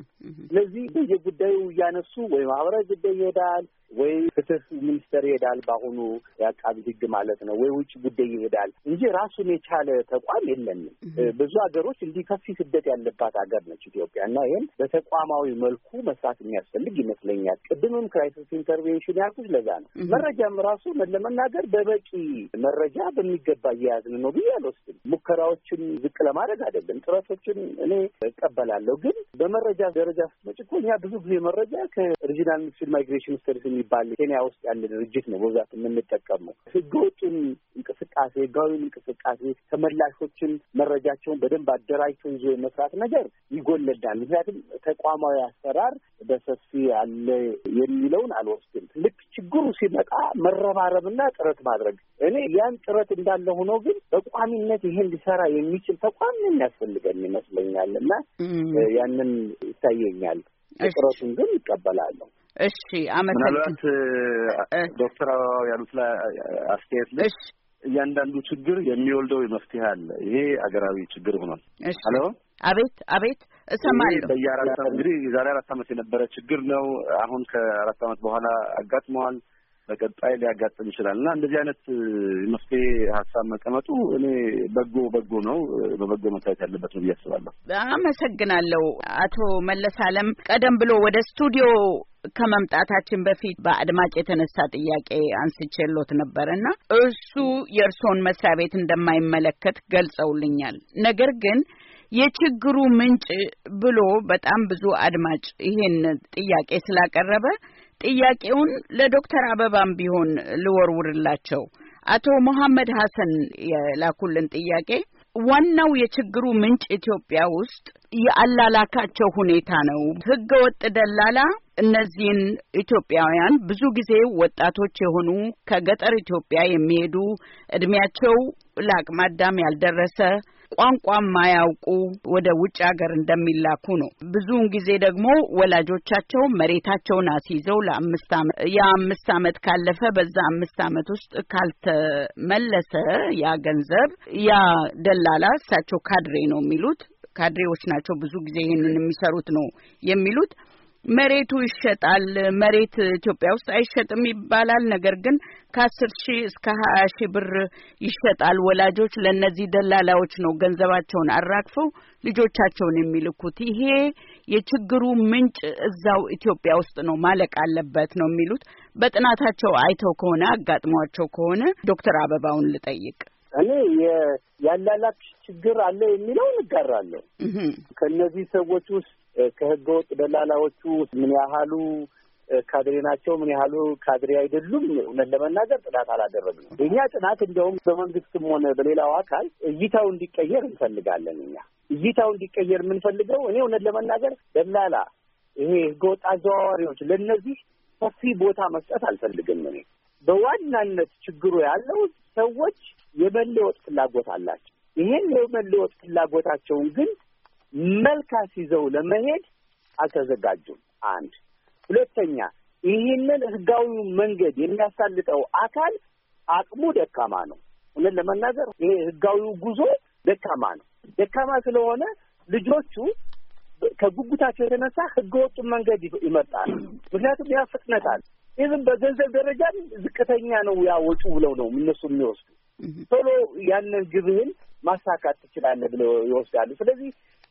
ስለዚህ በየጉዳዩ እያነሱ ወይ ማህበራዊ ጉዳይ ይሄዳል ወይ ፍትህ ሚኒስቴር ይሄዳል፣ በአሁኑ የአቃቢ ህግ ማለት ነው፣ ወይ ውጭ ጉዳይ ይሄዳል እንጂ ራሱን የቻለ ተቋም የለንም። ብዙ ሀገሮች እንዲህ ከፊ ስደት ያለባት ሀገር ነች ኢትዮጵያ እና ይሄን በተቋማዊ መልኩ መስራት የሚያስፈልግ ይመስለኛል። ቅድምም ክራይሲስ ኢንተርቬንሽን ያልኩት ለዛ ነው። መረጃም ራሱ ለመናገር በበቂ መረጃ በሚገባ እየያዝን ነው ብዬ አልወስድም። ሙከራዎችን ዝቅ ለማድረግ አይደለም፣ ጥረቶችን እኔ እቀበላለሁ። ግን በመረጃ ደረጃ ስትመጪ እኮ እኛ ብዙ ጊዜ መረጃ ከሪጂናል ሚክስድ ማይግሬሽን ስተዲስ የሚባል ኬንያ ውስጥ ያለ ድርጅት ነው በብዛት የምንጠቀመው። ህገወጡን እንቅስቃሴ ህጋዊውን እንቅስቃሴ ተመላሾችን መረጃቸውን በደንብ አደራጅቶ ይዞ የመስራት ነገር ይጎለዳል። ምክንያቱም ተቋማዊ አሰራር በሰፊ አለ የሚለውን አልወስድም። ልክ ችግሩ ሲመጣ መረባረብና ጥረት ማድረግ እኔ ያን ጥረት እንዳለ ሆኖ ግን በቋሚነት ይሄን ሊሰራ የሚችል ተቋም የሚያስፈልገን ይመስለኛል እና ያንን ይታየኛል። ጥረቱን ግን ይቀበላለሁ። እሺ፣ አመሰግናለሁ። ምናልባት ዶክተር አበባው ያሉት ላይ አስተያየት ልጅ እያንዳንዱ ችግር የሚወልደው መፍትሄ አለ። ይሄ አገራዊ ችግር ሆኗል። ሄሎ፣ አቤት አቤት፣ እሰማለሁ። በየአራት ዓመት እንግዲህ የዛሬ አራት ዓመት የነበረ ችግር ነው። አሁን ከአራት ዓመት በኋላ አጋጥመዋል። በቀጣይ ሊያጋጥም ይችላል እና እንደዚህ አይነት መፍትሄ ሀሳብ መቀመጡ እኔ በጎ በጎ ነው፣ በበጎ መታየት ያለበት ነው ብዬ አስባለሁ። አመሰግናለሁ አቶ መለስ ዓለም። ቀደም ብሎ ወደ ስቱዲዮ ከመምጣታችን በፊት በአድማጭ የተነሳ ጥያቄ አንስቼሎት ነበርና እሱ የእርሶን መስሪያ ቤት እንደማይመለከት ገልጸውልኛል። ነገር ግን የችግሩ ምንጭ ብሎ በጣም ብዙ አድማጭ ይሄን ጥያቄ ስላቀረበ ጥያቄውን ለዶክተር አበባም ቢሆን ልወርውርላቸው። አቶ መሐመድ ሐሰን የላኩልን ጥያቄ ዋናው የችግሩ ምንጭ ኢትዮጵያ ውስጥ የአላላካቸው ሁኔታ ነው። ህገወጥ ደላላ እነዚህን ኢትዮጵያውያን ብዙ ጊዜ ወጣቶች የሆኑ ከገጠር ኢትዮጵያ የሚሄዱ እድሜያቸው ለአቅመ አዳም ያልደረሰ ቋንቋም ማያውቁ ወደ ውጭ ሀገር እንደሚላኩ ነው። ብዙውን ጊዜ ደግሞ ወላጆቻቸው መሬታቸውን አስይዘው ለአምስት ዓመት የአምስት ዓመት ካለፈ በዛ አምስት ዓመት ውስጥ ካልተመለሰ ያ ገንዘብ ያ ደላላ እሳቸው ካድሬ ነው የሚሉት ካድሬዎች ናቸው ብዙ ጊዜ ይሄንን የሚሰሩት ነው የሚሉት መሬቱ ይሸጣል። መሬት ኢትዮጵያ ውስጥ አይሸጥም ይባላል። ነገር ግን ከአስር ሺህ እስከ ሀያ ሺህ ብር ይሸጣል። ወላጆች ለነዚህ ደላላዎች ነው ገንዘባቸውን አራግፈው ልጆቻቸውን የሚልኩት። ይሄ የችግሩ ምንጭ እዛው ኢትዮጵያ ውስጥ ነው፣ ማለቅ አለበት ነው የሚሉት። በጥናታቸው አይተው ከሆነ አጋጥሟቸው ከሆነ ዶክተር አበባውን ልጠይቅ። እኔ ያላላክ ችግር አለ የሚለውን እጋራለሁ። ከነዚህ ሰዎች ውስጥ ከህገወጥ ደላላዎቹ ምን ያህሉ ካድሬ ናቸው፣ ምን ያህሉ ካድሬ አይደሉም፣ እውነት ለመናገር ጥናት አላደረግንም። የኛ ጥናት እንደውም በመንግስትም ሆነ በሌላው አካል እይታው እንዲቀየር እንፈልጋለን። እኛ እይታው እንዲቀየር የምንፈልገው እኔ እውነት ለመናገር ደላላ፣ ይሄ ህገወጥ አዘዋዋሪዎች ለእነዚህ ሰፊ ቦታ መስጠት አልፈልግም። እኔ በዋናነት ችግሩ ያለው ሰዎች የመለወጥ ፍላጎት አላቸው። ይሄን የመለወጥ ፍላጎታቸውን ግን መልካስ ይዘው ለመሄድ አልተዘጋጁም። አንድ ሁለተኛ፣ ይህንን ህጋዊ መንገድ የሚያሳልጠው አካል አቅሙ ደካማ ነው። እውነት ለመናገር ይሄ ህጋዊው ጉዞ ደካማ ነው። ደካማ ስለሆነ ልጆቹ ከጉጉታቸው የተነሳ ህገወጡን መንገድ ይመርጣሉ። ምክንያቱም ያ ፍጥነታል ይህም በገንዘብ ደረጃ ዝቅተኛ ነው ያወጡ ብለው ነው እነሱ የሚወስዱ። ቶሎ ያንን ግብህን ማሳካት ትችላለህ ብለው ይወስዳሉ። ስለዚህ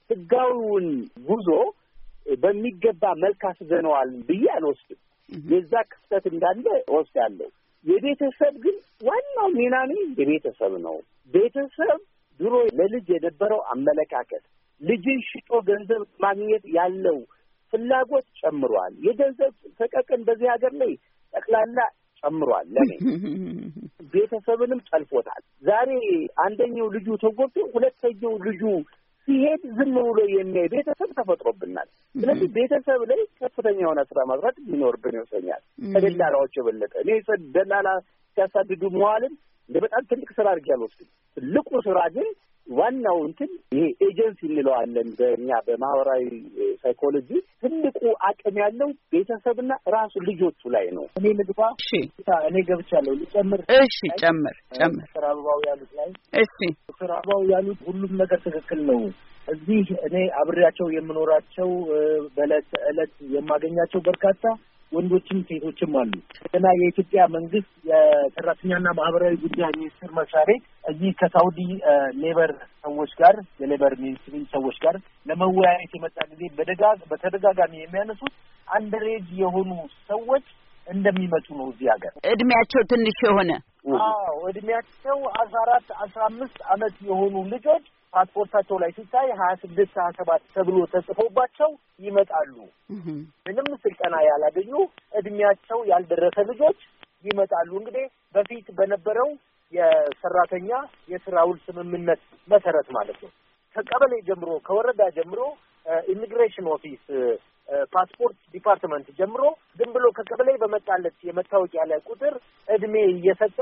ህጋዊውን ጉዞ በሚገባ መልክ አስዘነዋል ብዬ አልወስድም። የዛ ክፍተት እንዳለ እወስዳለሁ። የቤተሰብ ግን ዋናው ሚና ነው የቤተሰብ ነው። ቤተሰብ ድሮ ለልጅ የነበረው አመለካከት ልጅን ሽጦ ገንዘብ ማግኘት ያለው ፍላጎት ጨምሯል። የገንዘብ ተቀቀን በዚህ ሀገር ላይ ጠቅላላ ጨምሯል። ለኔ ቤተሰብንም ጠልፎታል። ዛሬ አንደኛው ልጁ ተጎድቶ ሁለተኛው ልጁ ሲሄድ ዝም ብሎ የሚያይ ቤተሰብ ተፈጥሮብናል። ስለዚህ ቤተሰብ ላይ ከፍተኛ የሆነ ስራ መስራት ሊኖርብን ይወሰኛል። ከደላላዎች የበለጠ እኔ ደላላ ሲያሳድዱ መዋልን እንደ በጣም ትልቅ ስራ አድርጌ አልወስድም። ትልቁ ስራ ግን ዋናው እንትን ይሄ ኤጀንሲ እንለዋለን በእኛ በማህበራዊ ሳይኮሎጂ ትልቁ አቅም ያለው ቤተሰብና ራሱ ልጆቹ ላይ ነው። እኔ ልግባ? እሺ እኔ ገብቻለሁ። ልጨምር? እሺ ጨምር ጨምር። ዶክተር አበባው ያሉት ላይ እሺ ዶክተር አበባው ያሉት ሁሉም ነገር ትክክል ነው። እዚህ እኔ አብሬያቸው የምኖራቸው በዕለት ዕለት የማገኛቸው በርካታ ወንዶችም ሴቶችም አሉ። እና የኢትዮጵያ መንግስት የሰራተኛና ማህበራዊ ጉዳይ ሚኒስቴር መስሪያ ቤት እዚህ ከሳውዲ ሌበር ሰዎች ጋር የሌበር ሚኒስትሪ ሰዎች ጋር ለመወያየት የመጣ ጊዜ በደጋግ በተደጋጋሚ የሚያነሱት አንደሬጅ የሆኑ ሰዎች እንደሚመጡ ነው እዚህ ሀገር እድሜያቸው ትንሽ የሆነ አዎ እድሜያቸው አስራ አራት አስራ አምስት አመት የሆኑ ልጆች ፓስፖርታቸው ላይ ሲታይ ሀያ ስድስት ሀያ ሰባት ተብሎ ተጽፎባቸው ይመጣሉ። ምንም ስልጠና ያላገኙ እድሜያቸው ያልደረሰ ልጆች ይመጣሉ። እንግዲህ በፊት በነበረው የሰራተኛ የስራ ውል ስምምነት መሰረት ማለት ነው ከቀበሌ ጀምሮ ከወረዳ ጀምሮ ኢሚግሬሽን ኦፊስ ፓስፖርት ዲፓርትመንት ጀምሮ ዝም ብሎ ከቀበሌ በመጣለት የመታወቂያ ላይ ቁጥር እድሜ እየሰጠ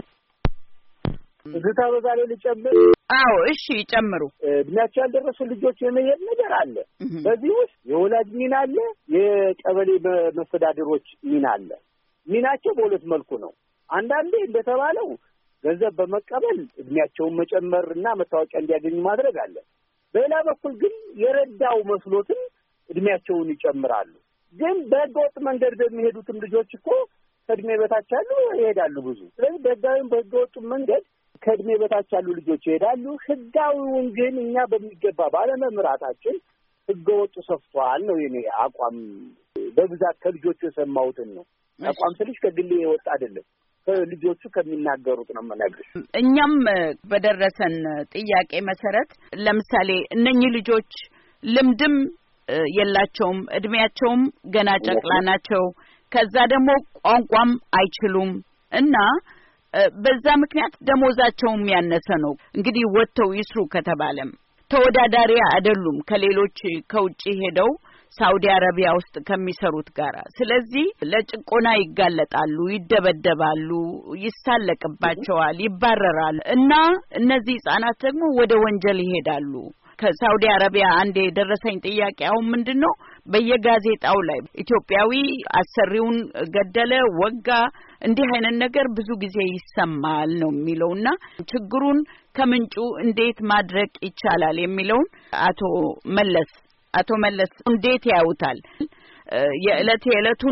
ዝታ በዛሬ ልጨምር? አዎ እሺ ጨምሩ። እድሜያቸው ያልደረሱ ልጆች የመሄድ ነገር አለ። በዚህ ውስጥ የወላጅ ሚና አለ፣ የቀበሌ መስተዳድሮች ሚና አለ። ሚናቸው በሁለት መልኩ ነው። አንዳንዴ እንደተባለው ገንዘብ በመቀበል እድሜያቸውን መጨመር እና መታወቂያ እንዲያገኙ ማድረግ አለ። በሌላ በኩል ግን የረዳው መስሎትም እድሜያቸውን ይጨምራሉ። ግን በህገወጥ መንገድ በሚሄዱትም ልጆች እኮ ከእድሜ በታች ያሉ ይሄዳሉ ብዙ። ስለዚህ በህጋዊም በህገወጡም መንገድ ከእድሜ በታች ያሉ ልጆች ይሄዳሉ። ህጋዊውን ግን እኛ በሚገባ ባለመምራታችን ህገወጡ ሰፍቷል ነው የኔ አቋም። በብዛት ከልጆቹ የሰማሁትን ነው። አቋም ስልሽ ከግሌ የወጣ አይደለም፣ ከልጆቹ ከሚናገሩት ነው የምነግርሽ። እኛም በደረሰን ጥያቄ መሰረት ለምሳሌ እነኚህ ልጆች ልምድም የላቸውም፣ እድሜያቸውም ገና ጨቅላ ናቸው። ከዛ ደግሞ ቋንቋም አይችሉም እና በዛ ምክንያት ደሞዛቸውም ያነሰ ነው። እንግዲህ ወጥተው ይስሩ ከተባለም ተወዳዳሪ አይደሉም ከሌሎች ከውጪ ሄደው ሳውዲ አረቢያ ውስጥ ከሚሰሩት ጋራ። ስለዚህ ለጭቆና ይጋለጣሉ፣ ይደበደባሉ፣ ይሳለቅባቸዋል፣ ይባረራሉ እና እነዚህ ህጻናት ደግሞ ወደ ወንጀል ይሄዳሉ። ከሳውዲ አረቢያ አንዴ የደረሰኝ ጥያቄ አሁን ምንድነው በየጋዜጣው ላይ ኢትዮጵያዊ አሰሪውን ገደለ፣ ወጋ፣ እንዲህ አይነት ነገር ብዙ ጊዜ ይሰማል ነው የሚለውና ችግሩን ከምንጩ እንዴት ማድረቅ ይቻላል የሚለውን አቶ መለስ አቶ መለስ እንዴት ያዩታል? የዕለት የዕለቱን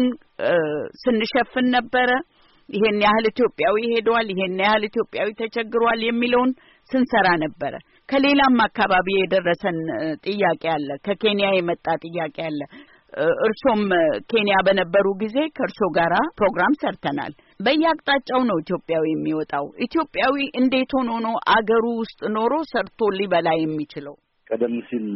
ስንሸፍን ነበረ፣ ይሄን ያህል ኢትዮጵያዊ ሄዷል፣ ይሄን ያህል ኢትዮጵያዊ ተቸግሯል የሚለውን ስንሰራ ነበረ። ከሌላም አካባቢ የደረሰን ጥያቄ አለ፣ ከኬንያ የመጣ ጥያቄ አለ። እርሶም ኬንያ በነበሩ ጊዜ ከእርሶ ጋራ ፕሮግራም ሰርተናል። በየአቅጣጫው ነው ኢትዮጵያዊ የሚወጣው። ኢትዮጵያዊ እንዴት ሆኖ ነው አገሩ ውስጥ ኖሮ ሰርቶ ሊበላ የሚችለው? ቀደም ሲል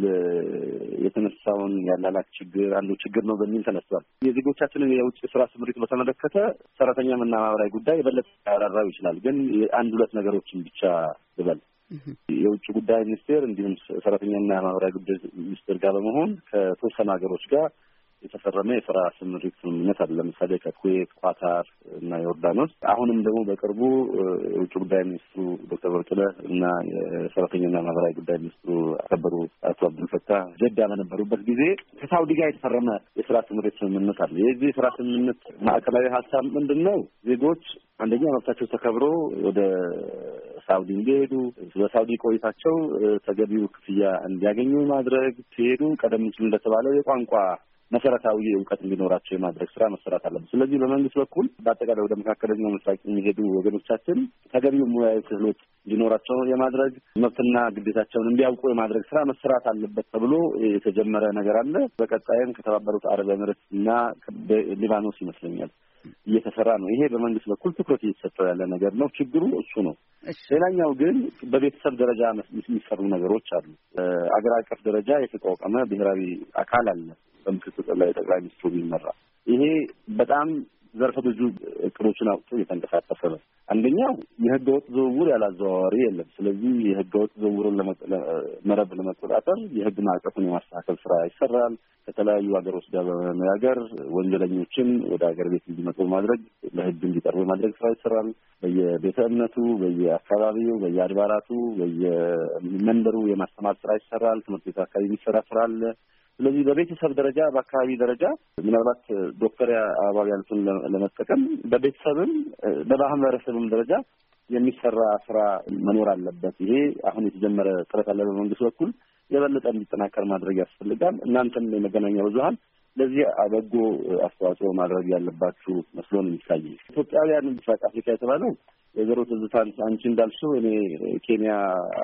የተነሳውን ያላላክ ችግር አንዱ ችግር ነው በሚል ተነስቷል። የዜጎቻችንን የውጭ ስራ ስምሪት በተመለከተ ሰራተኛና ማህበራዊ ጉዳይ የበለጠ ያራራው ይችላል። ግን አንድ ሁለት ነገሮችን ብቻ ልበል። የውጭ ጉዳይ ሚኒስቴር እንዲሁም ሰራተኛና ማህበራዊ ጉዳይ ሚኒስቴር ጋር በመሆን ከተወሰኑ ሀገሮች ጋር የተፈረመ የስራ ስምሪት ስምምነት አለ። ለምሳሌ ከኩዌት፣ ኳታር እና ዮርዳኖስ። አሁንም ደግሞ በቅርቡ የውጭ ጉዳይ ሚኒስትሩ ዶክተር በቀለ እና የሰራተኛና ማህበራዊ ጉዳይ ሚኒስትሩ አከበሩ አቶ አብዱልፈታህ ጀዳ በነበሩበት ጊዜ ከሳውዲ ጋር የተፈረመ የስራ ስምሪት ስምምነት አለ። የዚህ የስራ ስምምነት ማዕከላዊ ሀሳብ ምንድን ነው? ዜጎች አንደኛ መብታቸው ተከብሮ ወደ ሳውዲ እንዲሄዱ፣ በሳውዲ ቆይታቸው ተገቢው ክፍያ እንዲያገኙ ማድረግ፣ ሲሄዱ ቀደም ሲል እንደተባለው የቋንቋ መሰረታዊ እውቀት እንዲኖራቸው የማድረግ ስራ መሰራት አለበት። ስለዚህ በመንግስት በኩል በአጠቃላይ ወደ መካከለኛው ምስራቅ የሚሄዱ ወገኖቻችን ተገቢው ሙያዊ ክህሎት እንዲኖራቸው የማድረግ መብትና ግዴታቸውን እንዲያውቁ የማድረግ ስራ መሰራት አለበት ተብሎ የተጀመረ ነገር አለ። በቀጣይም ከተባበሩት አረብ ኤሚሬትስ እና ሊባኖስ ይመስለኛል እየተሰራ ነው። ይሄ በመንግስት በኩል ትኩረት እየተሰጠው ያለ ነገር ነው። ችግሩ እሱ ነው። ሌላኛው ግን በቤተሰብ ደረጃ የሚሰሩ ነገሮች አሉ። አገር አቀፍ ደረጃ የተቋቋመ ብሔራዊ አካል አለ በምክትል ጠቅላይ ሚኒስትሩ የሚመራ። ይሄ በጣም ዘርፈ ብዙ እቅዶችን አውጥቶ እየተንቀሳቀሰ ነው። አንደኛው የህገ ወጥ ዝውውር ያላዘዋዋሪ የለም። ስለዚህ የህገ ወጥ ዝውውርን መረብ ለመቆጣጠር የህግ ማዕቀፉን የማስተካከል ስራ ይሰራል። ከተለያዩ ሀገሮች ጋር በመነጋገር ወንጀለኞችን ወደ ሀገር ቤት እንዲመጡ ማድረግ፣ ለህግ እንዲቀርቡ ማድረግ ስራ ይሰራል። በየቤተ እምነቱ፣ በየአካባቢው፣ በየአድባራቱ፣ በየመንደሩ የማስተማር ስራ ይሰራል። ትምህርት ቤት አካባቢ የሚሰራ ስራ አለ። ስለዚህ በቤተሰብ ደረጃ በአካባቢ ደረጃ ምናልባት ዶክተር አበባው ያሉትን ለመጠቀም በቤተሰብም በማህበረሰብም ደረጃ የሚሰራ ስራ መኖር አለበት። ይሄ አሁን የተጀመረ ጥረት አለ በመንግስት በኩል የበለጠ እንዲጠናከር ማድረግ ያስፈልጋል። እናንተም የመገናኛ ብዙኃን ለዚህ በጎ አስተዋጽኦ ማድረግ ያለባችሁ መስሎን የሚታይ ኢትዮጵያውያን ምስራቅ አፍሪካ የተባለው የዘሮ ትዝታን አንቺ እንዳልሽው እኔ ኬንያ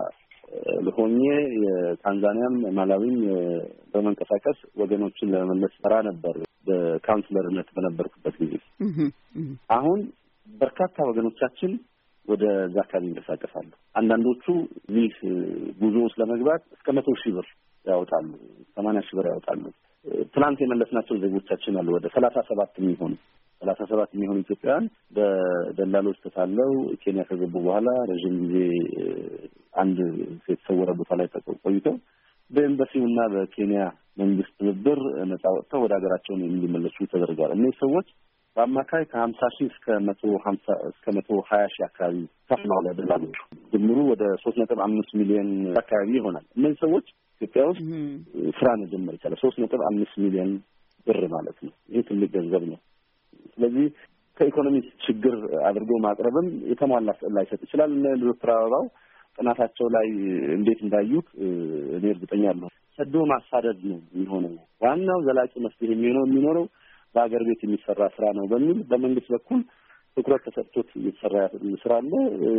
ለሆኜ የታንዛኒያም ማላዊም በመንቀሳቀስ ወገኖችን ለመመለስ ስራ ነበር በካውንስለርነት በነበርኩበት ጊዜ። አሁን በርካታ ወገኖቻችን ወደ ዛካቢ ይንቀሳቀሳሉ። አንዳንዶቹ ይህ ጉዞ ውስጥ ለመግባት እስከ መቶ ሺህ ብር ያወጣሉ፣ ሰማንያ ሺህ ብር ያወጣሉ። ትናንት የመለስናቸው ዜጎቻችን አሉ ወደ ሰላሳ ሰባት የሚሆኑ ሰላሳ ሰባት የሚሆኑ ኢትዮጵያውያን በደላሎች ተሳለው ኬንያ ከገቡ በኋላ ረዥም ጊዜ አንድ የተሰወረ ቦታ ላይ ቆይተው በኤምባሲውና በኬንያ መንግስት ትብብር ነጻ ወጥተው ወደ ሀገራቸው እንዲመለሱ ተደርጓል። እነዚህ ሰዎች በአማካይ ከሀምሳ ሺህ እስከ መቶ ሀምሳ እስከ መቶ ሀያ ሺህ አካባቢ ከፍለዋል ደላሎች። ድምሩ ወደ ሶስት ነጥብ አምስት ሚሊዮን አካባቢ ይሆናል። እነዚህ ሰዎች ኢትዮጵያ ውስጥ ስራ መጀመር ይቻላል። ሶስት ነጥብ አምስት ሚሊዮን ብር ማለት ነው። ይሄ ትልቅ ገንዘብ ነው። ስለዚህ ከኢኮኖሚ ችግር አድርጎ ማቅረብም የተሟላ ላይሰጥ ይችላል። እና ዶክተር አበባው ጥናታቸው ላይ እንዴት እንዳዩት እኔ እርግጠኛ ነኝ። ሰዶ ማሳደድ ነው የሚሆነው። ዋናው ዘላቂ መፍትሄ የሚሆነው የሚኖረው በአገር ቤት የሚሰራ ስራ ነው በሚል በመንግስት በኩል ትኩረት ተሰጥቶት እየተሰራ ስራ አለ።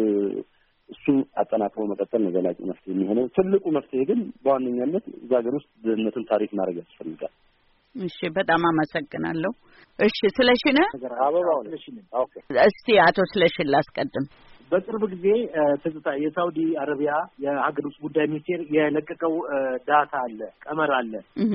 እሱ አጠናክሮ መቀጠል ነው ዘላቂ መፍትሄ የሚሆነው። ትልቁ መፍትሄ ግን በዋነኛነት እዛ ሀገር ውስጥ ድህነትን ታሪክ ማድረግ ያስፈልጋል። እሺ፣ በጣም አመሰግናለሁ። እሺ፣ ስለሽነ አበባው ስለሽነ ኦኬ። እስቲ አቶ ስለሽን ላስቀድም። በቅርብ ጊዜ ትዝታ የሳውዲ አረቢያ የሀገር ውስጥ ጉዳይ ሚኒስቴር የለቀቀው ዳታ አለ፣ ቀመር አለ።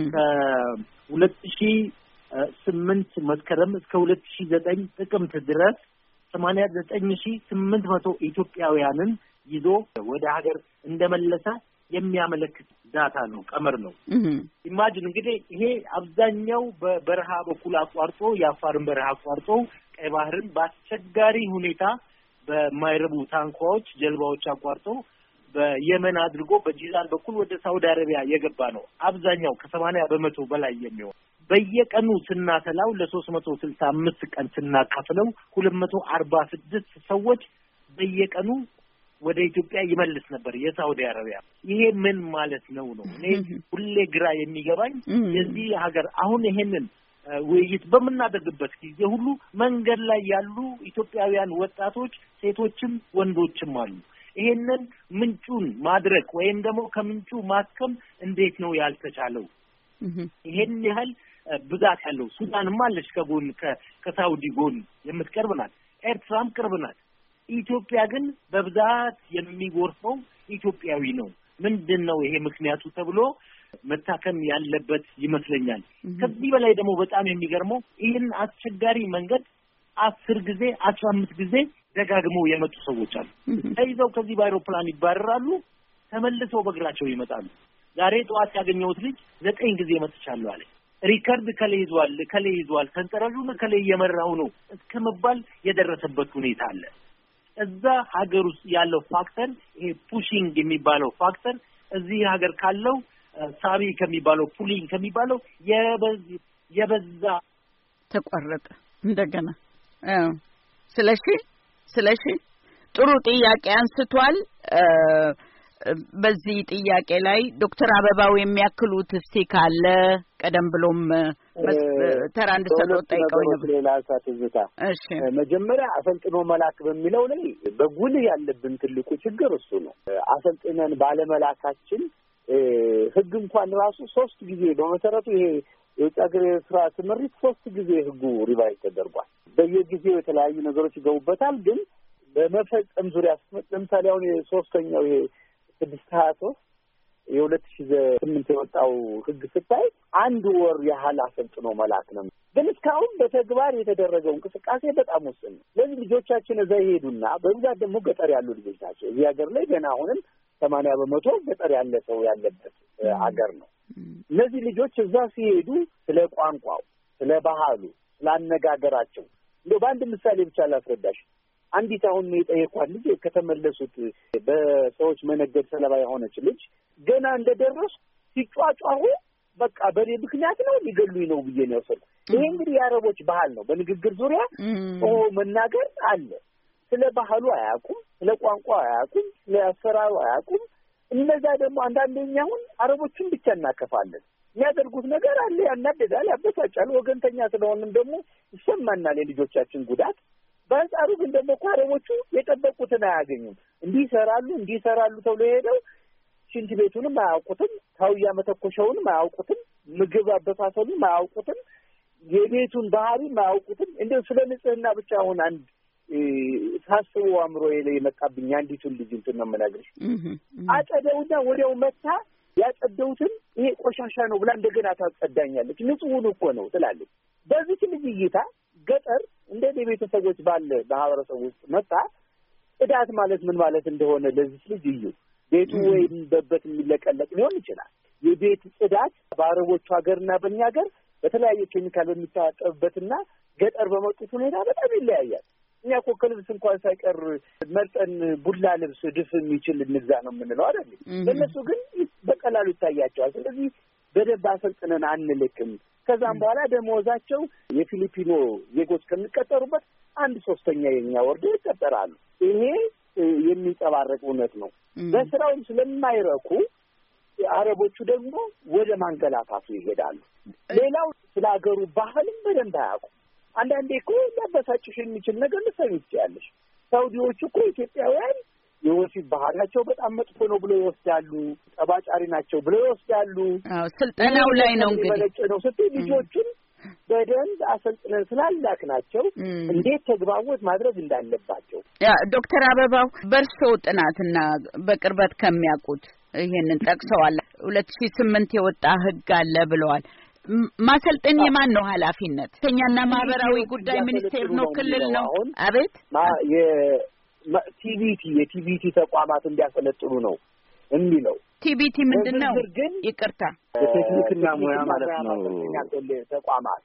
ከሁለት ሺህ ስምንት መስከረም እስከ ሁለት ሺህ ዘጠኝ ጥቅምት ድረስ ሰማንያ ዘጠኝ ሺህ ስምንት መቶ ኢትዮጵያውያንን ይዞ ወደ ሀገር እንደመለሰ የሚያመለክት ዳታ ነው፣ ቀመር ነው። ኢማጂን እንግዲህ ይሄ አብዛኛው በበረሃ በኩል አቋርጦ የአፋርን በረሃ አቋርጦ ቀይ ባህርን በአስቸጋሪ ሁኔታ በማይረቡ ታንኳዎች ጀልባዎች አቋርጦ በየመን አድርጎ በጂዛን በኩል ወደ ሳውዲ አረቢያ የገባ ነው። አብዛኛው ከሰማንያ በመቶ በላይ የሚሆን በየቀኑ ስናሰላው ለሶስት መቶ ስልሳ አምስት ቀን ስናካፍለው ሁለት መቶ አርባ ስድስት ሰዎች በየቀኑ ወደ ኢትዮጵያ ይመልስ ነበር የሳውዲ አረቢያ። ይሄ ምን ማለት ነው ነው እኔ ሁሌ ግራ የሚገባኝ የዚህ ሀገር አሁን ይሄንን ውይይት በምናደርግበት ጊዜ ሁሉ መንገድ ላይ ያሉ ኢትዮጵያውያን ወጣቶች ሴቶችም ወንዶችም አሉ። ይሄንን ምንጩን ማድረቅ ወይም ደግሞ ከምንጩ ማከም እንዴት ነው ያልተቻለው? ይሄን ያህል ብዛት ያለው ሱዳንም አለች ከጎን ከሳውዲ ጎን የምትቀርብ ናት። ኤርትራም ቅርብ ናት። ኢትዮጵያ ግን በብዛት የሚጎርፈው ኢትዮጵያዊ ነው። ምንድነው ይሄ ምክንያቱ ተብሎ መታከም ያለበት ይመስለኛል። ከዚህ በላይ ደግሞ በጣም የሚገርመው ይህን አስቸጋሪ መንገድ አስር ጊዜ አስራ አምስት ጊዜ ደጋግመው የመጡ ሰዎች አሉ። ተይዘው ከዚህ በአይሮፕላን ይባረራሉ፣ ተመልሰው በእግራቸው ይመጣሉ። ዛሬ ጠዋት ያገኘሁት ልጅ ዘጠኝ ጊዜ መጥቻለሁ አለ። ሪከርድ ከሌ ይዟል ከሌ ይዟል ተንጠራዡን ከሌ እየመራው ነው እስከመባል የደረሰበት ሁኔታ አለ። እዛ ሀገር ውስጥ ያለው ፋክተር ይሄ ፑሺንግ የሚባለው ፋክተር እዚህ ሀገር ካለው ሳቢ ከሚባለው ፑሊንግ ከሚባለው የበዛ ተቋረጠ እንደገና። አዎ ስለሺ ስለሺ ጥሩ ጥያቄ አንስቷል። በዚህ ጥያቄ ላይ ዶክተር አበባው የሚያክሉት እስቲ ካለ ቀደም ብሎም ተራ እንድሰጠው ጠይቀው ነበር። ሌላ ሳትዝታ እሺ መጀመሪያ አሰልጥኖ መላክ በሚለው ላይ በጉልህ ያለብን ትልቁ ችግር እሱ ነው። አሰልጥነን ባለመላካችን ህግ እንኳን ራሱ ሶስት ጊዜ በመሰረቱ ይሄ የውጭ ሀገር ስራ ትምህርት ሶስት ጊዜ ህጉ ሪቫይዝ ተደርጓል። በየጊዜው የተለያዩ ነገሮች ይገቡበታል። ግን በመፈጸም ዙሪያ ለምሳሌ አሁን የሶስተኛው ይሄ ስድስት ሀያ ሶስት የሁለት ሺህ ስምንት የወጣው ህግ ስታይ አንድ ወር ያህል አሰልጥኖ መላክ ነው። ግን እስካሁን በተግባር የተደረገው እንቅስቃሴ በጣም ውስን ነው። ለዚህ ልጆቻችን እዛ ይሄዱና በብዛት ደግሞ ገጠር ያሉ ልጆች ናቸው። እዚህ ሀገር ላይ ገና አሁንም ሰማንያ በመቶ ገጠር ያለ ሰው ያለበት ሀገር ነው። እነዚህ ልጆች እዛ ሲሄዱ ስለ ቋንቋው፣ ስለ ባህሉ፣ ስለ አነጋገራቸው እንደው በአንድ ምሳሌ ብቻ ላስረዳሽ። አንዲት አሁን የጠየኳት ልጅ ከተመለሱት በሰዎች መነገድ ሰለባ የሆነች ልጅ ገና እንደደረሱ ሲጫጫሁ በቃ በኔ ምክንያት ነው ሊገሉኝ ነው ብዬ ነው ያሰብኩት። ይሄ እንግዲህ የአረቦች ባህል ነው። በንግግር ዙሪያ ኦ መናገር አለ። ስለ ባህሉ አያውቁም፣ ስለ ቋንቋ አያውቁም፣ ስለ አሰራሩ አያውቁም። እነዛ ደግሞ አንዳንደኛ አሁን አረቦችን ብቻ እናከፋለን። የሚያደርጉት ነገር አለ፣ ያናደዳል፣ ያበሳጫል። ወገንተኛ ስለሆንም ደግሞ ይሰማናል የልጆቻችን ጉዳት። በአንጻሩ ግን ደግሞ አረቦቹ የጠበቁትን አያገኙም። እንዲህ ይሰራሉ እንዲህ ይሰራሉ ተብሎ ሄደው ሽንት ቤቱንም አያውቁትም፣ ታውያ መተኮሻውንም አያውቁትም፣ ምግብ አበሳሰሉንም አያውቁትም፣ የቤቱን ባህሪም አያውቁትም። እንደው ስለ ንጽህና ብቻ አሁን አንድ ሳስበው አእምሮዬ ላይ የመጣብኝ አንዲቱን ልጅ እንትን ነው የምነግርሽ። አጸደውና ወዲያው መታ ያጸደውትን ይሄ ቆሻሻ ነው ብላ እንደገና ታጸዳኛለች። ንጹሑን እኮ ነው ትላለች። በዚህ ልጅ እይታ ገጠር እንደዚህ ቤተሰቦች ባለ ማህበረሰብ ውስጥ መጣ ጽዳት ማለት ምን ማለት እንደሆነ ለዚህ ልጅ እዩ። ቤቱ ወይም በበት የሚለቀለቅ ሊሆን ይችላል። የቤት ጽዳት በአረቦቹ ሀገርና በእኛ ሀገር በተለያየ ኬሚካል በሚታጠብበትና ገጠር በመጡት ሁኔታ በጣም ይለያያል። እኛ እኮ ከልብስ እንኳን ሳይቀር መርጠን ቡላ ልብስ ድፍ የሚችል እንግዛ ነው የምንለው አይደል? ለእነሱ ግን በቀላሉ ይታያቸዋል። ስለዚህ በደንብ አሰልጥነን አንልክም። ከዛም በኋላ ደሞዛቸው የፊሊፒኖ ዜጎች ከሚቀጠሩበት አንድ ሶስተኛ የኛ ወርዶ ይቀጠራሉ። ይሄ የሚንጸባረቅ እውነት ነው። በስራውም ስለማይረኩ አረቦቹ ደግሞ ወደ ማንገላታቱ ይሄዳሉ። ሌላው ስለ ሀገሩ ባህልም በደንብ አያውቁ። አንዳንዴ እኮ ሊያበሳጭሽ የሚችል ነገር ልትሰሚ ትችያለሽ። ሳውዲዎቹ እኮ ኢትዮጵያውያን የወሲብ ባህሪያቸው በጣም መጥፎ ነው ብሎ ይወስዳሉ። ጠባጫሪ ናቸው ብሎ ይወስዳሉ። አዎ ስልጠናው ላይ ነው እንግዲህ ነው ስትይ ልጆቹን በደንብ አሰልጥነን ስላላክ ናቸው እንዴት ተግባቦት ማድረግ እንዳለባቸው። ያ ዶክተር አበባው በርሶ ጥናትና በቅርበት ከሚያውቁት ይሄንን ጠቅሰዋል። ሁለት ሺህ ስምንት የወጣ ህግ አለ ብለዋል። ማሰልጠን የማን ነው ኃላፊነት? ከኛና ማህበራዊ ጉዳይ ሚኒስቴር ነው? ክልል ነው? አቤት የቲቪቲ የቲቪቲ ተቋማት እንዲያሰለጥኑ ነው የሚለው። ቲቪቲ ምንድነው? ይቅርታ የቴክኒክና ሙያ ማለት ነው። ተቋማት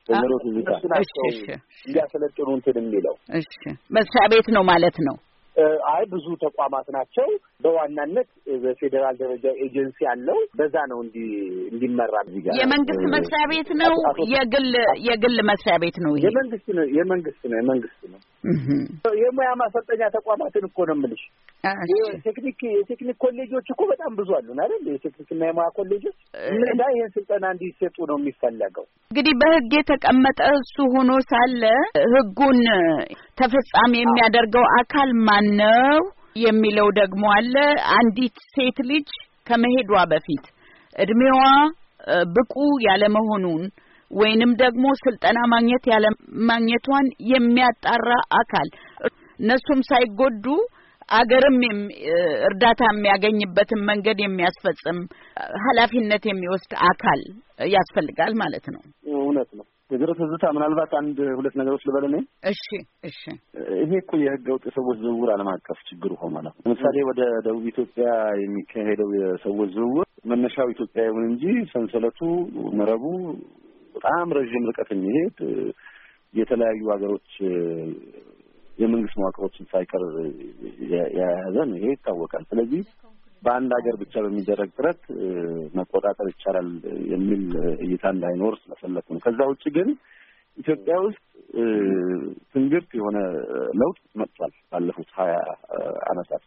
እንዲያሰለጥኑ እንትን የሚለው እሺ መስሪያ ቤት ነው ማለት ነው። አይ ብዙ ተቋማት ናቸው። በዋናነት በፌዴራል ደረጃ ኤጀንሲ አለው። በዛ ነው እንዲ እንዲመራ ዚጋ የመንግስት መስሪያ ቤት ነው የግል የግል መስሪያ ቤት ነው? ይሄ የመንግስት ነው የመንግስት ነው የመንግስት ነው። የሙያ ማሰልጠኛ ተቋማትን እኮ ነው የምልሽ። የቴክኒክ የቴክኒክ ኮሌጆች እኮ በጣም ብዙ አሉ አይደል? የቴክኒክና የሙያ ኮሌጆች እነዛ ይሄን ስልጠና እንዲሰጡ ነው የሚፈለገው። እንግዲህ በህግ የተቀመጠ እሱ ሆኖ ሳለ ህጉን ተፈጻሚ የሚያደርገው አካል ማን ነው የሚለው ደግሞ አለ። አንዲት ሴት ልጅ ከመሄዷ በፊት እድሜዋ ብቁ ያለ መሆኑን ወይንም ደግሞ ስልጠና ማግኘት ያለ ማግኘቷን የሚያጣራ አካል እነሱም ሳይጎዱ አገርም እርዳታ የሚያገኝበትን መንገድ የሚያስፈጽም ኃላፊነት የሚወስድ አካል ያስፈልጋል ማለት ነው። እውነት ነው። የዘር ትዝታ ምናልባት አንድ ሁለት ነገሮች ልበለኝ። እሺ እሺ። ይሄ እኮ የህገ ወጥ ሰዎች ዝውውር ዓለም አቀፍ ችግር ሆኗል። ለምሳሌ ወደ ደቡብ ኢትዮጵያ የሚካሄደው የሰዎች ዝውውር መነሻው ኢትዮጵያ ይሁን እንጂ ሰንሰለቱ መረቡ በጣም ረጅም ርቀት የሚሄድ የተለያዩ ሀገሮች የመንግስት መዋቅሮችን ሳይቀር የያዘን ይሄ ይታወቃል። ስለዚህ በአንድ ሀገር ብቻ በሚደረግ ጥረት መቆጣጠር ይቻላል የሚል እይታ እንዳይኖር ስለፈለኩ ነው። ከዛ ውጭ ግን ኢትዮጵያ ውስጥ ትንግርት የሆነ ለውጥ መጥቷል ባለፉት ሀያ አመታት ውስጥ።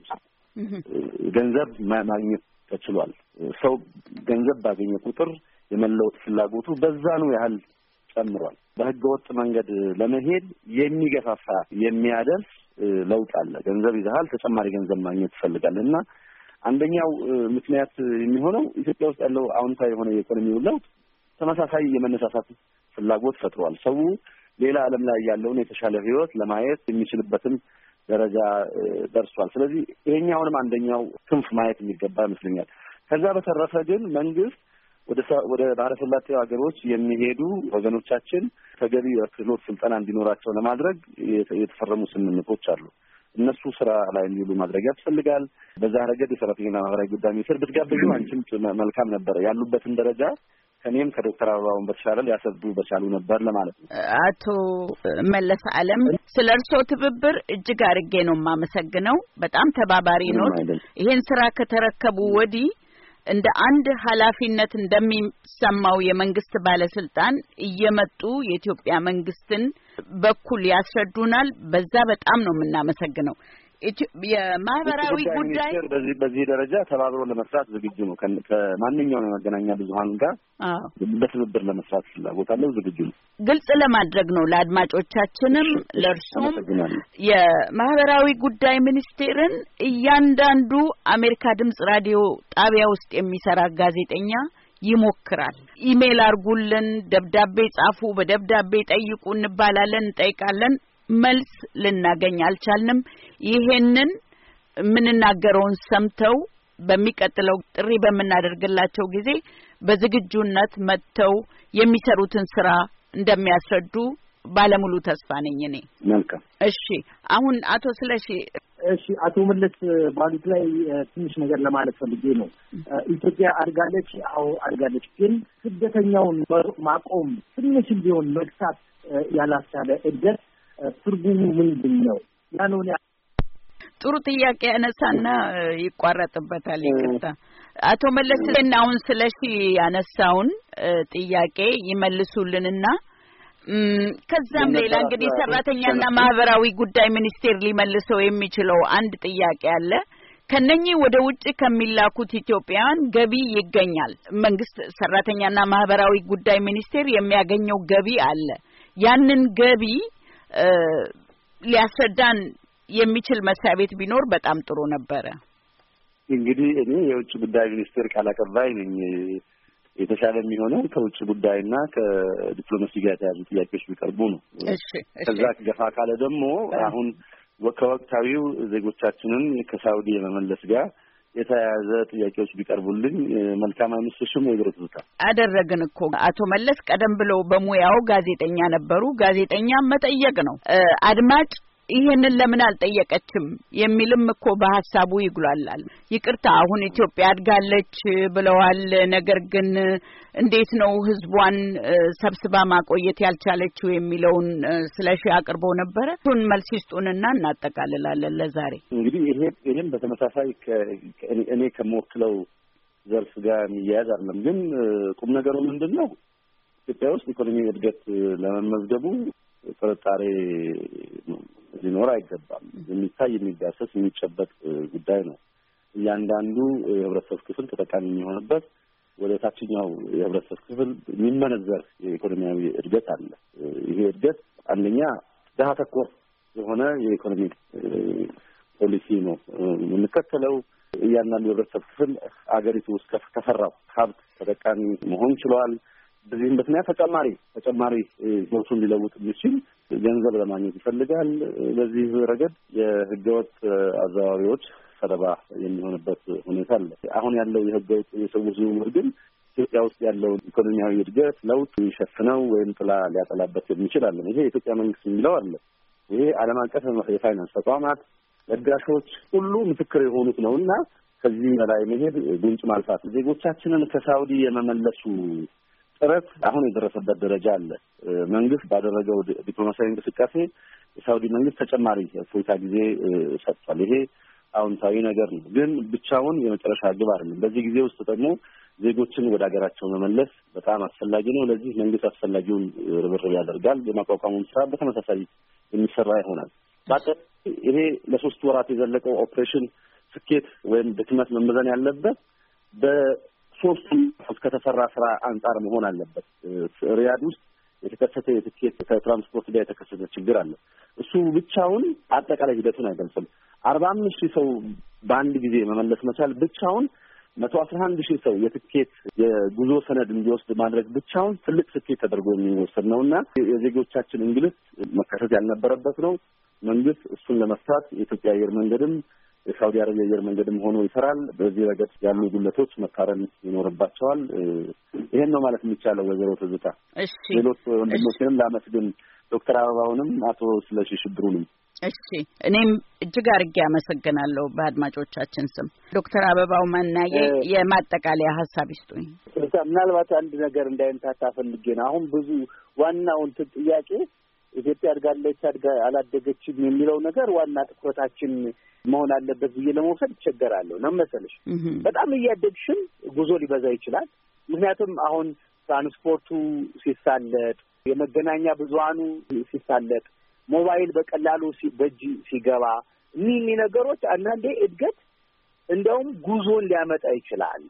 ገንዘብ ማግኘት ተችሏል። ሰው ገንዘብ ባገኘ ቁጥር የመለወጥ ፍላጎቱ በዛኑ ያህል ጨምሯል። በህገወጥ መንገድ ለመሄድ የሚገፋፋ የሚያደርስ ለውጥ አለ። ገንዘብ ይዘሃል፣ ተጨማሪ ገንዘብ ማግኘት ትፈልጋለህ እና አንደኛው ምክንያት የሚሆነው ኢትዮጵያ ውስጥ ያለው አዎንታዊ የሆነ የኢኮኖሚው ለውጥ ተመሳሳይ የመነሳሳት ፍላጎት ፈጥሯል። ሰው ሌላ ዓለም ላይ ያለውን የተሻለ ህይወት ለማየት የሚችልበትን ደረጃ ደርሷል። ስለዚህ ይሄኛውንም አንደኛው ክንፍ ማየት የሚገባ ይመስለኛል። ከዛ በተረፈ ግን መንግስት ወደ ወደ ባህረ ሰላጤው ሀገሮች የሚሄዱ ወገኖቻችን ተገቢ የክህሎት ስልጠና እንዲኖራቸው ለማድረግ የተፈረሙ ስምምነቶች አሉ። እነሱ ስራ ላይ እንዲውሉ ማድረግ ያስፈልጋል። በዛ ረገድ የሰራተኛና ማህበራዊ ጉዳይ ሚኒስቴር ብትጋብዙ አንቺም መልካም ነበር። ያሉበትን ደረጃ ከኔም ከዶክተር አበባውን በተሻለ ሊያሰዱ በቻሉ ነበር ለማለት ነው። አቶ መለስ ዓለም ስለ እርሶ ትብብር እጅግ አድርጌ ነው የማመሰግነው። በጣም ተባባሪ ነው። ይሄን ስራ ከተረከቡ ወዲህ እንደ አንድ ኃላፊነት እንደሚሰማው የመንግስት ባለስልጣን እየመጡ የኢትዮጵያ መንግስትን በኩል ያስረዱናል። በዛ በጣም ነው የምናመሰግነው። የማህበራዊ ጉዳይ በዚህ በዚህ ደረጃ ተባብሮ ለመስራት ዝግጁ ነው። ከማንኛውም የመገናኛ ብዙሃን ጋር በትብብር ለመስራት ፍላጎት አለው፣ ዝግጁ ነው። ግልጽ ለማድረግ ነው ለአድማጮቻችንም ለእርሱም የማህበራዊ ጉዳይ ሚኒስቴርን እያንዳንዱ አሜሪካ ድምጽ ራዲዮ ጣቢያ ውስጥ የሚሰራ ጋዜጠኛ ይሞክራል። ኢሜል አርጉልን፣ ደብዳቤ ጻፉ፣ በደብዳቤ ጠይቁ እንባላለን፣ እንጠይቃለን። መልስ ልናገኝ አልቻልንም። ይሄንን ምንናገረውን ሰምተው በሚቀጥለው ጥሪ በመናደርግላቸው ጊዜ በዝግጁነት መጥተው የሚሰሩትን ስራ እንደሚያስረዱ ባለሙሉ ተስፋ ነኝ እኔ። መልካም። እሺ፣ አሁን አቶ ስለሺ እሺ፣ አቶ መለስ ባሉት ላይ ትንሽ ነገር ለማለት ፈልጌ ነው። ኢትዮጵያ አድጋለች፣ አዎ አድጋለች። ግን ስደተኛውን ማቆም ትንሽ ቢሆን መግታት ያላስቻለ እድገት ትርጉሙ ምንድን ነው? ያነው ጥሩ ጥያቄ ያነሳና ይቋረጥበታል። ይቅርታ አቶ መለስ ለና አሁን ስለሺ ያነሳውን ጥያቄ ይመልሱልንና ከዛም ሌላ እንግዲህ ሰራተኛና ማህበራዊ ጉዳይ ሚኒስቴር ሊመልሰው የሚችለው አንድ ጥያቄ አለ። ከነኚህ ወደ ውጭ ከሚላኩት ኢትዮጵያውያን ገቢ ይገኛል። መንግስት ሰራተኛና ማህበራዊ ጉዳይ ሚኒስቴር የሚያገኘው ገቢ አለ። ያንን ገቢ ሊያስረዳን የሚችል መስሪያ ቤት ቢኖር በጣም ጥሩ ነበረ። እንግዲህ እኔ የውጭ ጉዳይ ሚኒስቴር ቃል አቀባይ ነኝ። የተሻለ የሚሆነው ከውጭ ጉዳይና ከዲፕሎማሲ ጋር የተያዙ ጥያቄዎች ቢቀርቡ ነው። እሺ እሺ። ከዛ ገፋ ካለ ደግሞ አሁን ከወቅታዊው ዜጎቻችንን ከሳውዲ የመመለስ ጋር የተያያዘ ጥያቄዎች ቢቀርቡልኝ መልካም አይመስልሽም? ወይ ብሩታ አደረግን እኮ አቶ መለስ ቀደም ብለው በሙያው ጋዜጠኛ ነበሩ። ጋዜጠኛ መጠየቅ ነው። አድማጭ ይሄንን ለምን አልጠየቀችም የሚልም እኮ በሐሳቡ ይጉላላል። ይቅርታ አሁን ኢትዮጵያ አድጋለች ብለዋል። ነገር ግን እንዴት ነው ህዝቧን ሰብስባ ማቆየት ያልቻለችው የሚለውን ስለሺ አቅርቦ ነበር። እሱን መልስ ይስጡንና እናጠቃልላለን ለዛሬ። እንግዲህ ይሄ ይሄን በተመሳሳይ እኔ ከመወክለው ዘርፍ ጋር የሚያያዝ አይደለም። ግን ቁም ነገሩ ምንድነው? ኢትዮጵያ ውስጥ ኢኮኖሚ እድገት ለመመዝገቡ ጥርጣሬ ሊኖር አይገባም። የሚታይ የሚዳሰስ የሚጨበጥ ጉዳይ ነው። እያንዳንዱ የህብረተሰብ ክፍል ተጠቃሚ የሚሆንበት ወደ ታችኛው የህብረተሰብ ክፍል የሚመነዘር የኢኮኖሚያዊ እድገት አለ። ይሄ እድገት አንደኛ ድሀ ተኮር የሆነ የኢኮኖሚ ፖሊሲ ነው የምንከተለው። እያንዳንዱ የህብረተሰብ ክፍል አገሪቱ ውስጥ ከፈራው ሀብት ተጠቃሚ መሆን ችሏል። በዚህም ምክንያት ተጨማሪ ተጨማሪ ህይወቱን ሊለውጥ የሚችል ገንዘብ ለማግኘት ይፈልጋል። በዚህ ረገድ የህገወጥ አዘዋዋሪዎች ሰለባ የሚሆንበት ሁኔታ አለ። አሁን ያለው የህገወጥ የሰዎች ዝውውር ግን ኢትዮጵያ ውስጥ ያለው ኢኮኖሚያዊ እድገት ለውጥ ሊሸፍነው ወይም ጥላ ሊያጠላበት የሚችል አለ። ይሄ የኢትዮጵያ መንግስት የሚለው አለ። ይሄ ዓለም አቀፍ የፋይናንስ ተቋማት ለጋሾች ሁሉ ምስክር የሆኑት ነውና ከዚህ በላይ መሄድ ጉንጭ ማልፋት ዜጎቻችንን ከሳውዲ የመመለሱ ጥረት አሁን የደረሰበት ደረጃ አለ። መንግስት ባደረገው ዲፕሎማሲያዊ እንቅስቃሴ የሳውዲ መንግስት ተጨማሪ እፎይታ ጊዜ ሰጥቷል። ይሄ አዎንታዊ ነገር ነው። ግን ብቻውን የመጨረሻ ግብ አይደለም። በዚህ ጊዜ ውስጥ ደግሞ ዜጎችን ወደ ሀገራቸው መመለስ በጣም አስፈላጊ ነው። ለዚህ መንግስት አስፈላጊውን ርብርብ ያደርጋል። የማቋቋሙን ስራ በተመሳሳይ የሚሰራ ይሆናል። ባጠ ይሄ ለሶስት ወራት የዘለቀው ኦፕሬሽን ስኬት ወይም ድክመት መመዘን ያለበት በሶስቱም ከተሰራ ስራ አንጻር መሆን አለበት። ሪያድ ውስጥ የተከሰተ የትኬት ከትራንስፖርት ጋር የተከሰተ ችግር አለ። እሱ ብቻውን አጠቃላይ ሂደቱን አይገልጽም። አርባ አምስት ሺህ ሰው በአንድ ጊዜ መመለስ መቻል ብቻውን መቶ አስራ አንድ ሺህ ሰው የትኬት የጉዞ ሰነድ እንዲወስድ ማድረግ ብቻውን ትልቅ ስኬት ተደርጎ የሚወሰድ ነውና የዜጎቻችን እንግልት መከሰት ያልነበረበት ነው። መንግስት እሱን ለመፍታት የኢትዮጵያ አየር መንገድም የሳውዲ አረቢያ አየር መንገድም ሆኖ ይሰራል። በዚህ ረገድ ያሉ ጉለቶች መታረም ይኖርባቸዋል። ይሄን ነው ማለት የሚቻለው። ወይዘሮ ትዝታ እሺ፣ ሌሎች ወንድሞችንም ላመስግን፣ ዶክተር አበባውንም አቶ ስለሺ ሽብሩንም። እሺ፣ እኔም እጅግ አድርጌ አመሰግናለሁ በአድማጮቻችን ስም። ዶክተር አበባው ማናዬ የማጠቃለያ ሀሳብ ይስጡኝ። ምናልባት አንድ ነገር እንዳይንታታ ፈልጌ ነው። አሁን ብዙ ዋናውን ጥያቄ ኢትዮጵያ አድጋለች አድጋ አላደገችም የሚለው ነገር ዋና ትኩረታችን መሆን አለበት ብዬ ለመውሰድ ይቸገራለሁ። ነው መሰለሽ በጣም እያደግሽም ጉዞ ሊበዛ ይችላል። ምክንያቱም አሁን ትራንስፖርቱ ሲሳለጥ፣ የመገናኛ ብዙሃኑ ሲሳለጥ፣ ሞባይል በቀላሉ በእጅ ሲገባ እኒህ ነገሮች አንዳንዴ እድገት እንደውም ጉዞን ሊያመጣ ይችላል።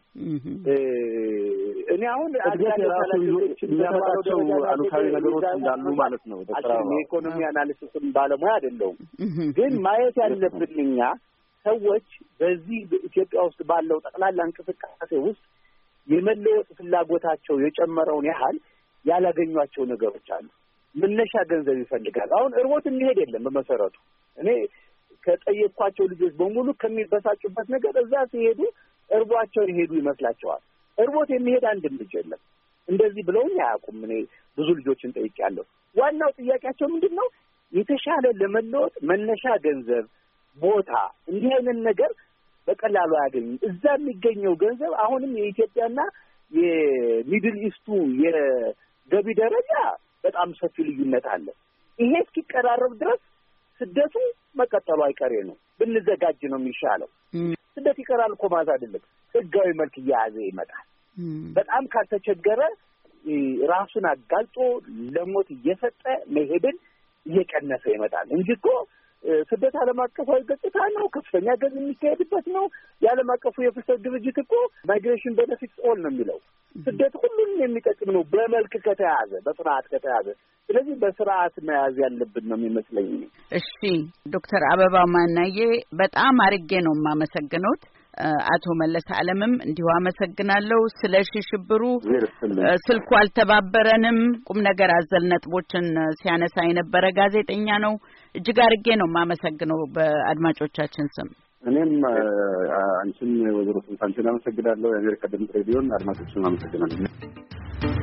እኔ አሁን እድገት የራሱ የሚያመጣቸው አሉታዊ ነገሮች እንዳሉ ማለት ነው። የኢኮኖሚ አናሊሲስም ባለሙያ አይደለሁም፣ ግን ማየት ያለብን እኛ ሰዎች በዚህ በኢትዮጵያ ውስጥ ባለው ጠቅላላ እንቅስቃሴ ውስጥ የመለወጥ ፍላጎታቸው የጨመረውን ያህል ያላገኟቸው ነገሮች አሉ። መነሻ ገንዘብ ይፈልጋል። አሁን እርቦት የሚሄድ የለም። በመሰረቱ እኔ ከጠየቅኳቸው ልጆች በሙሉ ከሚበሳጩበት ነገር እዛ ሲሄዱ እርቧቸው ይሄዱ ይመስላቸዋል። እርቦት የሚሄድ አንድም ልጅ የለም። እንደዚህ ብለውኝ አያውቁም። እኔ ብዙ ልጆችን ጠይቄያለሁ። ዋናው ጥያቄያቸው ምንድን ነው? የተሻለ ለመለወጥ መነሻ ገንዘብ፣ ቦታ፣ እንዲህ አይነት ነገር በቀላሉ አያገኙም። እዛ የሚገኘው ገንዘብ አሁንም የኢትዮጵያና የሚድል ኢስቱ የገቢ ደረጃ በጣም ሰፊ ልዩነት አለ። ይሄ እስኪቀራረብ ድረስ ስደቱ መቀጠሉ አይቀሬ ነው። ብንዘጋጅ ነው የሚሻለው። ስደት ይቀራል እኮ ማለት አይደለም። ህጋዊ መልክ እየያዘ ይመጣል። በጣም ካልተቸገረ ራሱን አጋልጦ ለሞት እየሰጠ መሄድን እየቀነሰ ይመጣል እንጂ እኮ ስደት ዓለም አቀፋዊ ገጽታ ነው። ከፍተኛ ገዝ የሚካሄድበት ነው። የዓለም አቀፉ የፍልሰት ድርጅት እኮ ማይግሬሽን ቤኔፊትስ ኦል ነው የሚለው። ስደት ሁሉንም የሚጠቅም ነው በመልክ ከተያዘ፣ በስርዓት ከተያዘ። ስለዚህ በስርዓት መያዝ ያለብን ነው የሚመስለኝ። እሺ ዶክተር አበባው ማናዬ በጣም አርጌ ነው የማመሰግነውት። አቶ መለስ ዓለምም እንዲሁ አመሰግናለሁ። ስለሺ ሽብሩ ስልኩ አልተባበረንም። ቁም ነገር አዘል ነጥቦችን ሲያነሳ የነበረ ጋዜጠኛ ነው። እጅግ አርጌ ነው የማመሰግነው በአድማጮቻችን ስም። እኔም አንቺን ወይዘሮ ስንታንችን አመሰግናለሁ። የአሜሪካ ድምጽ ሬዲዮን አድማጮችን አመሰግናለሁ።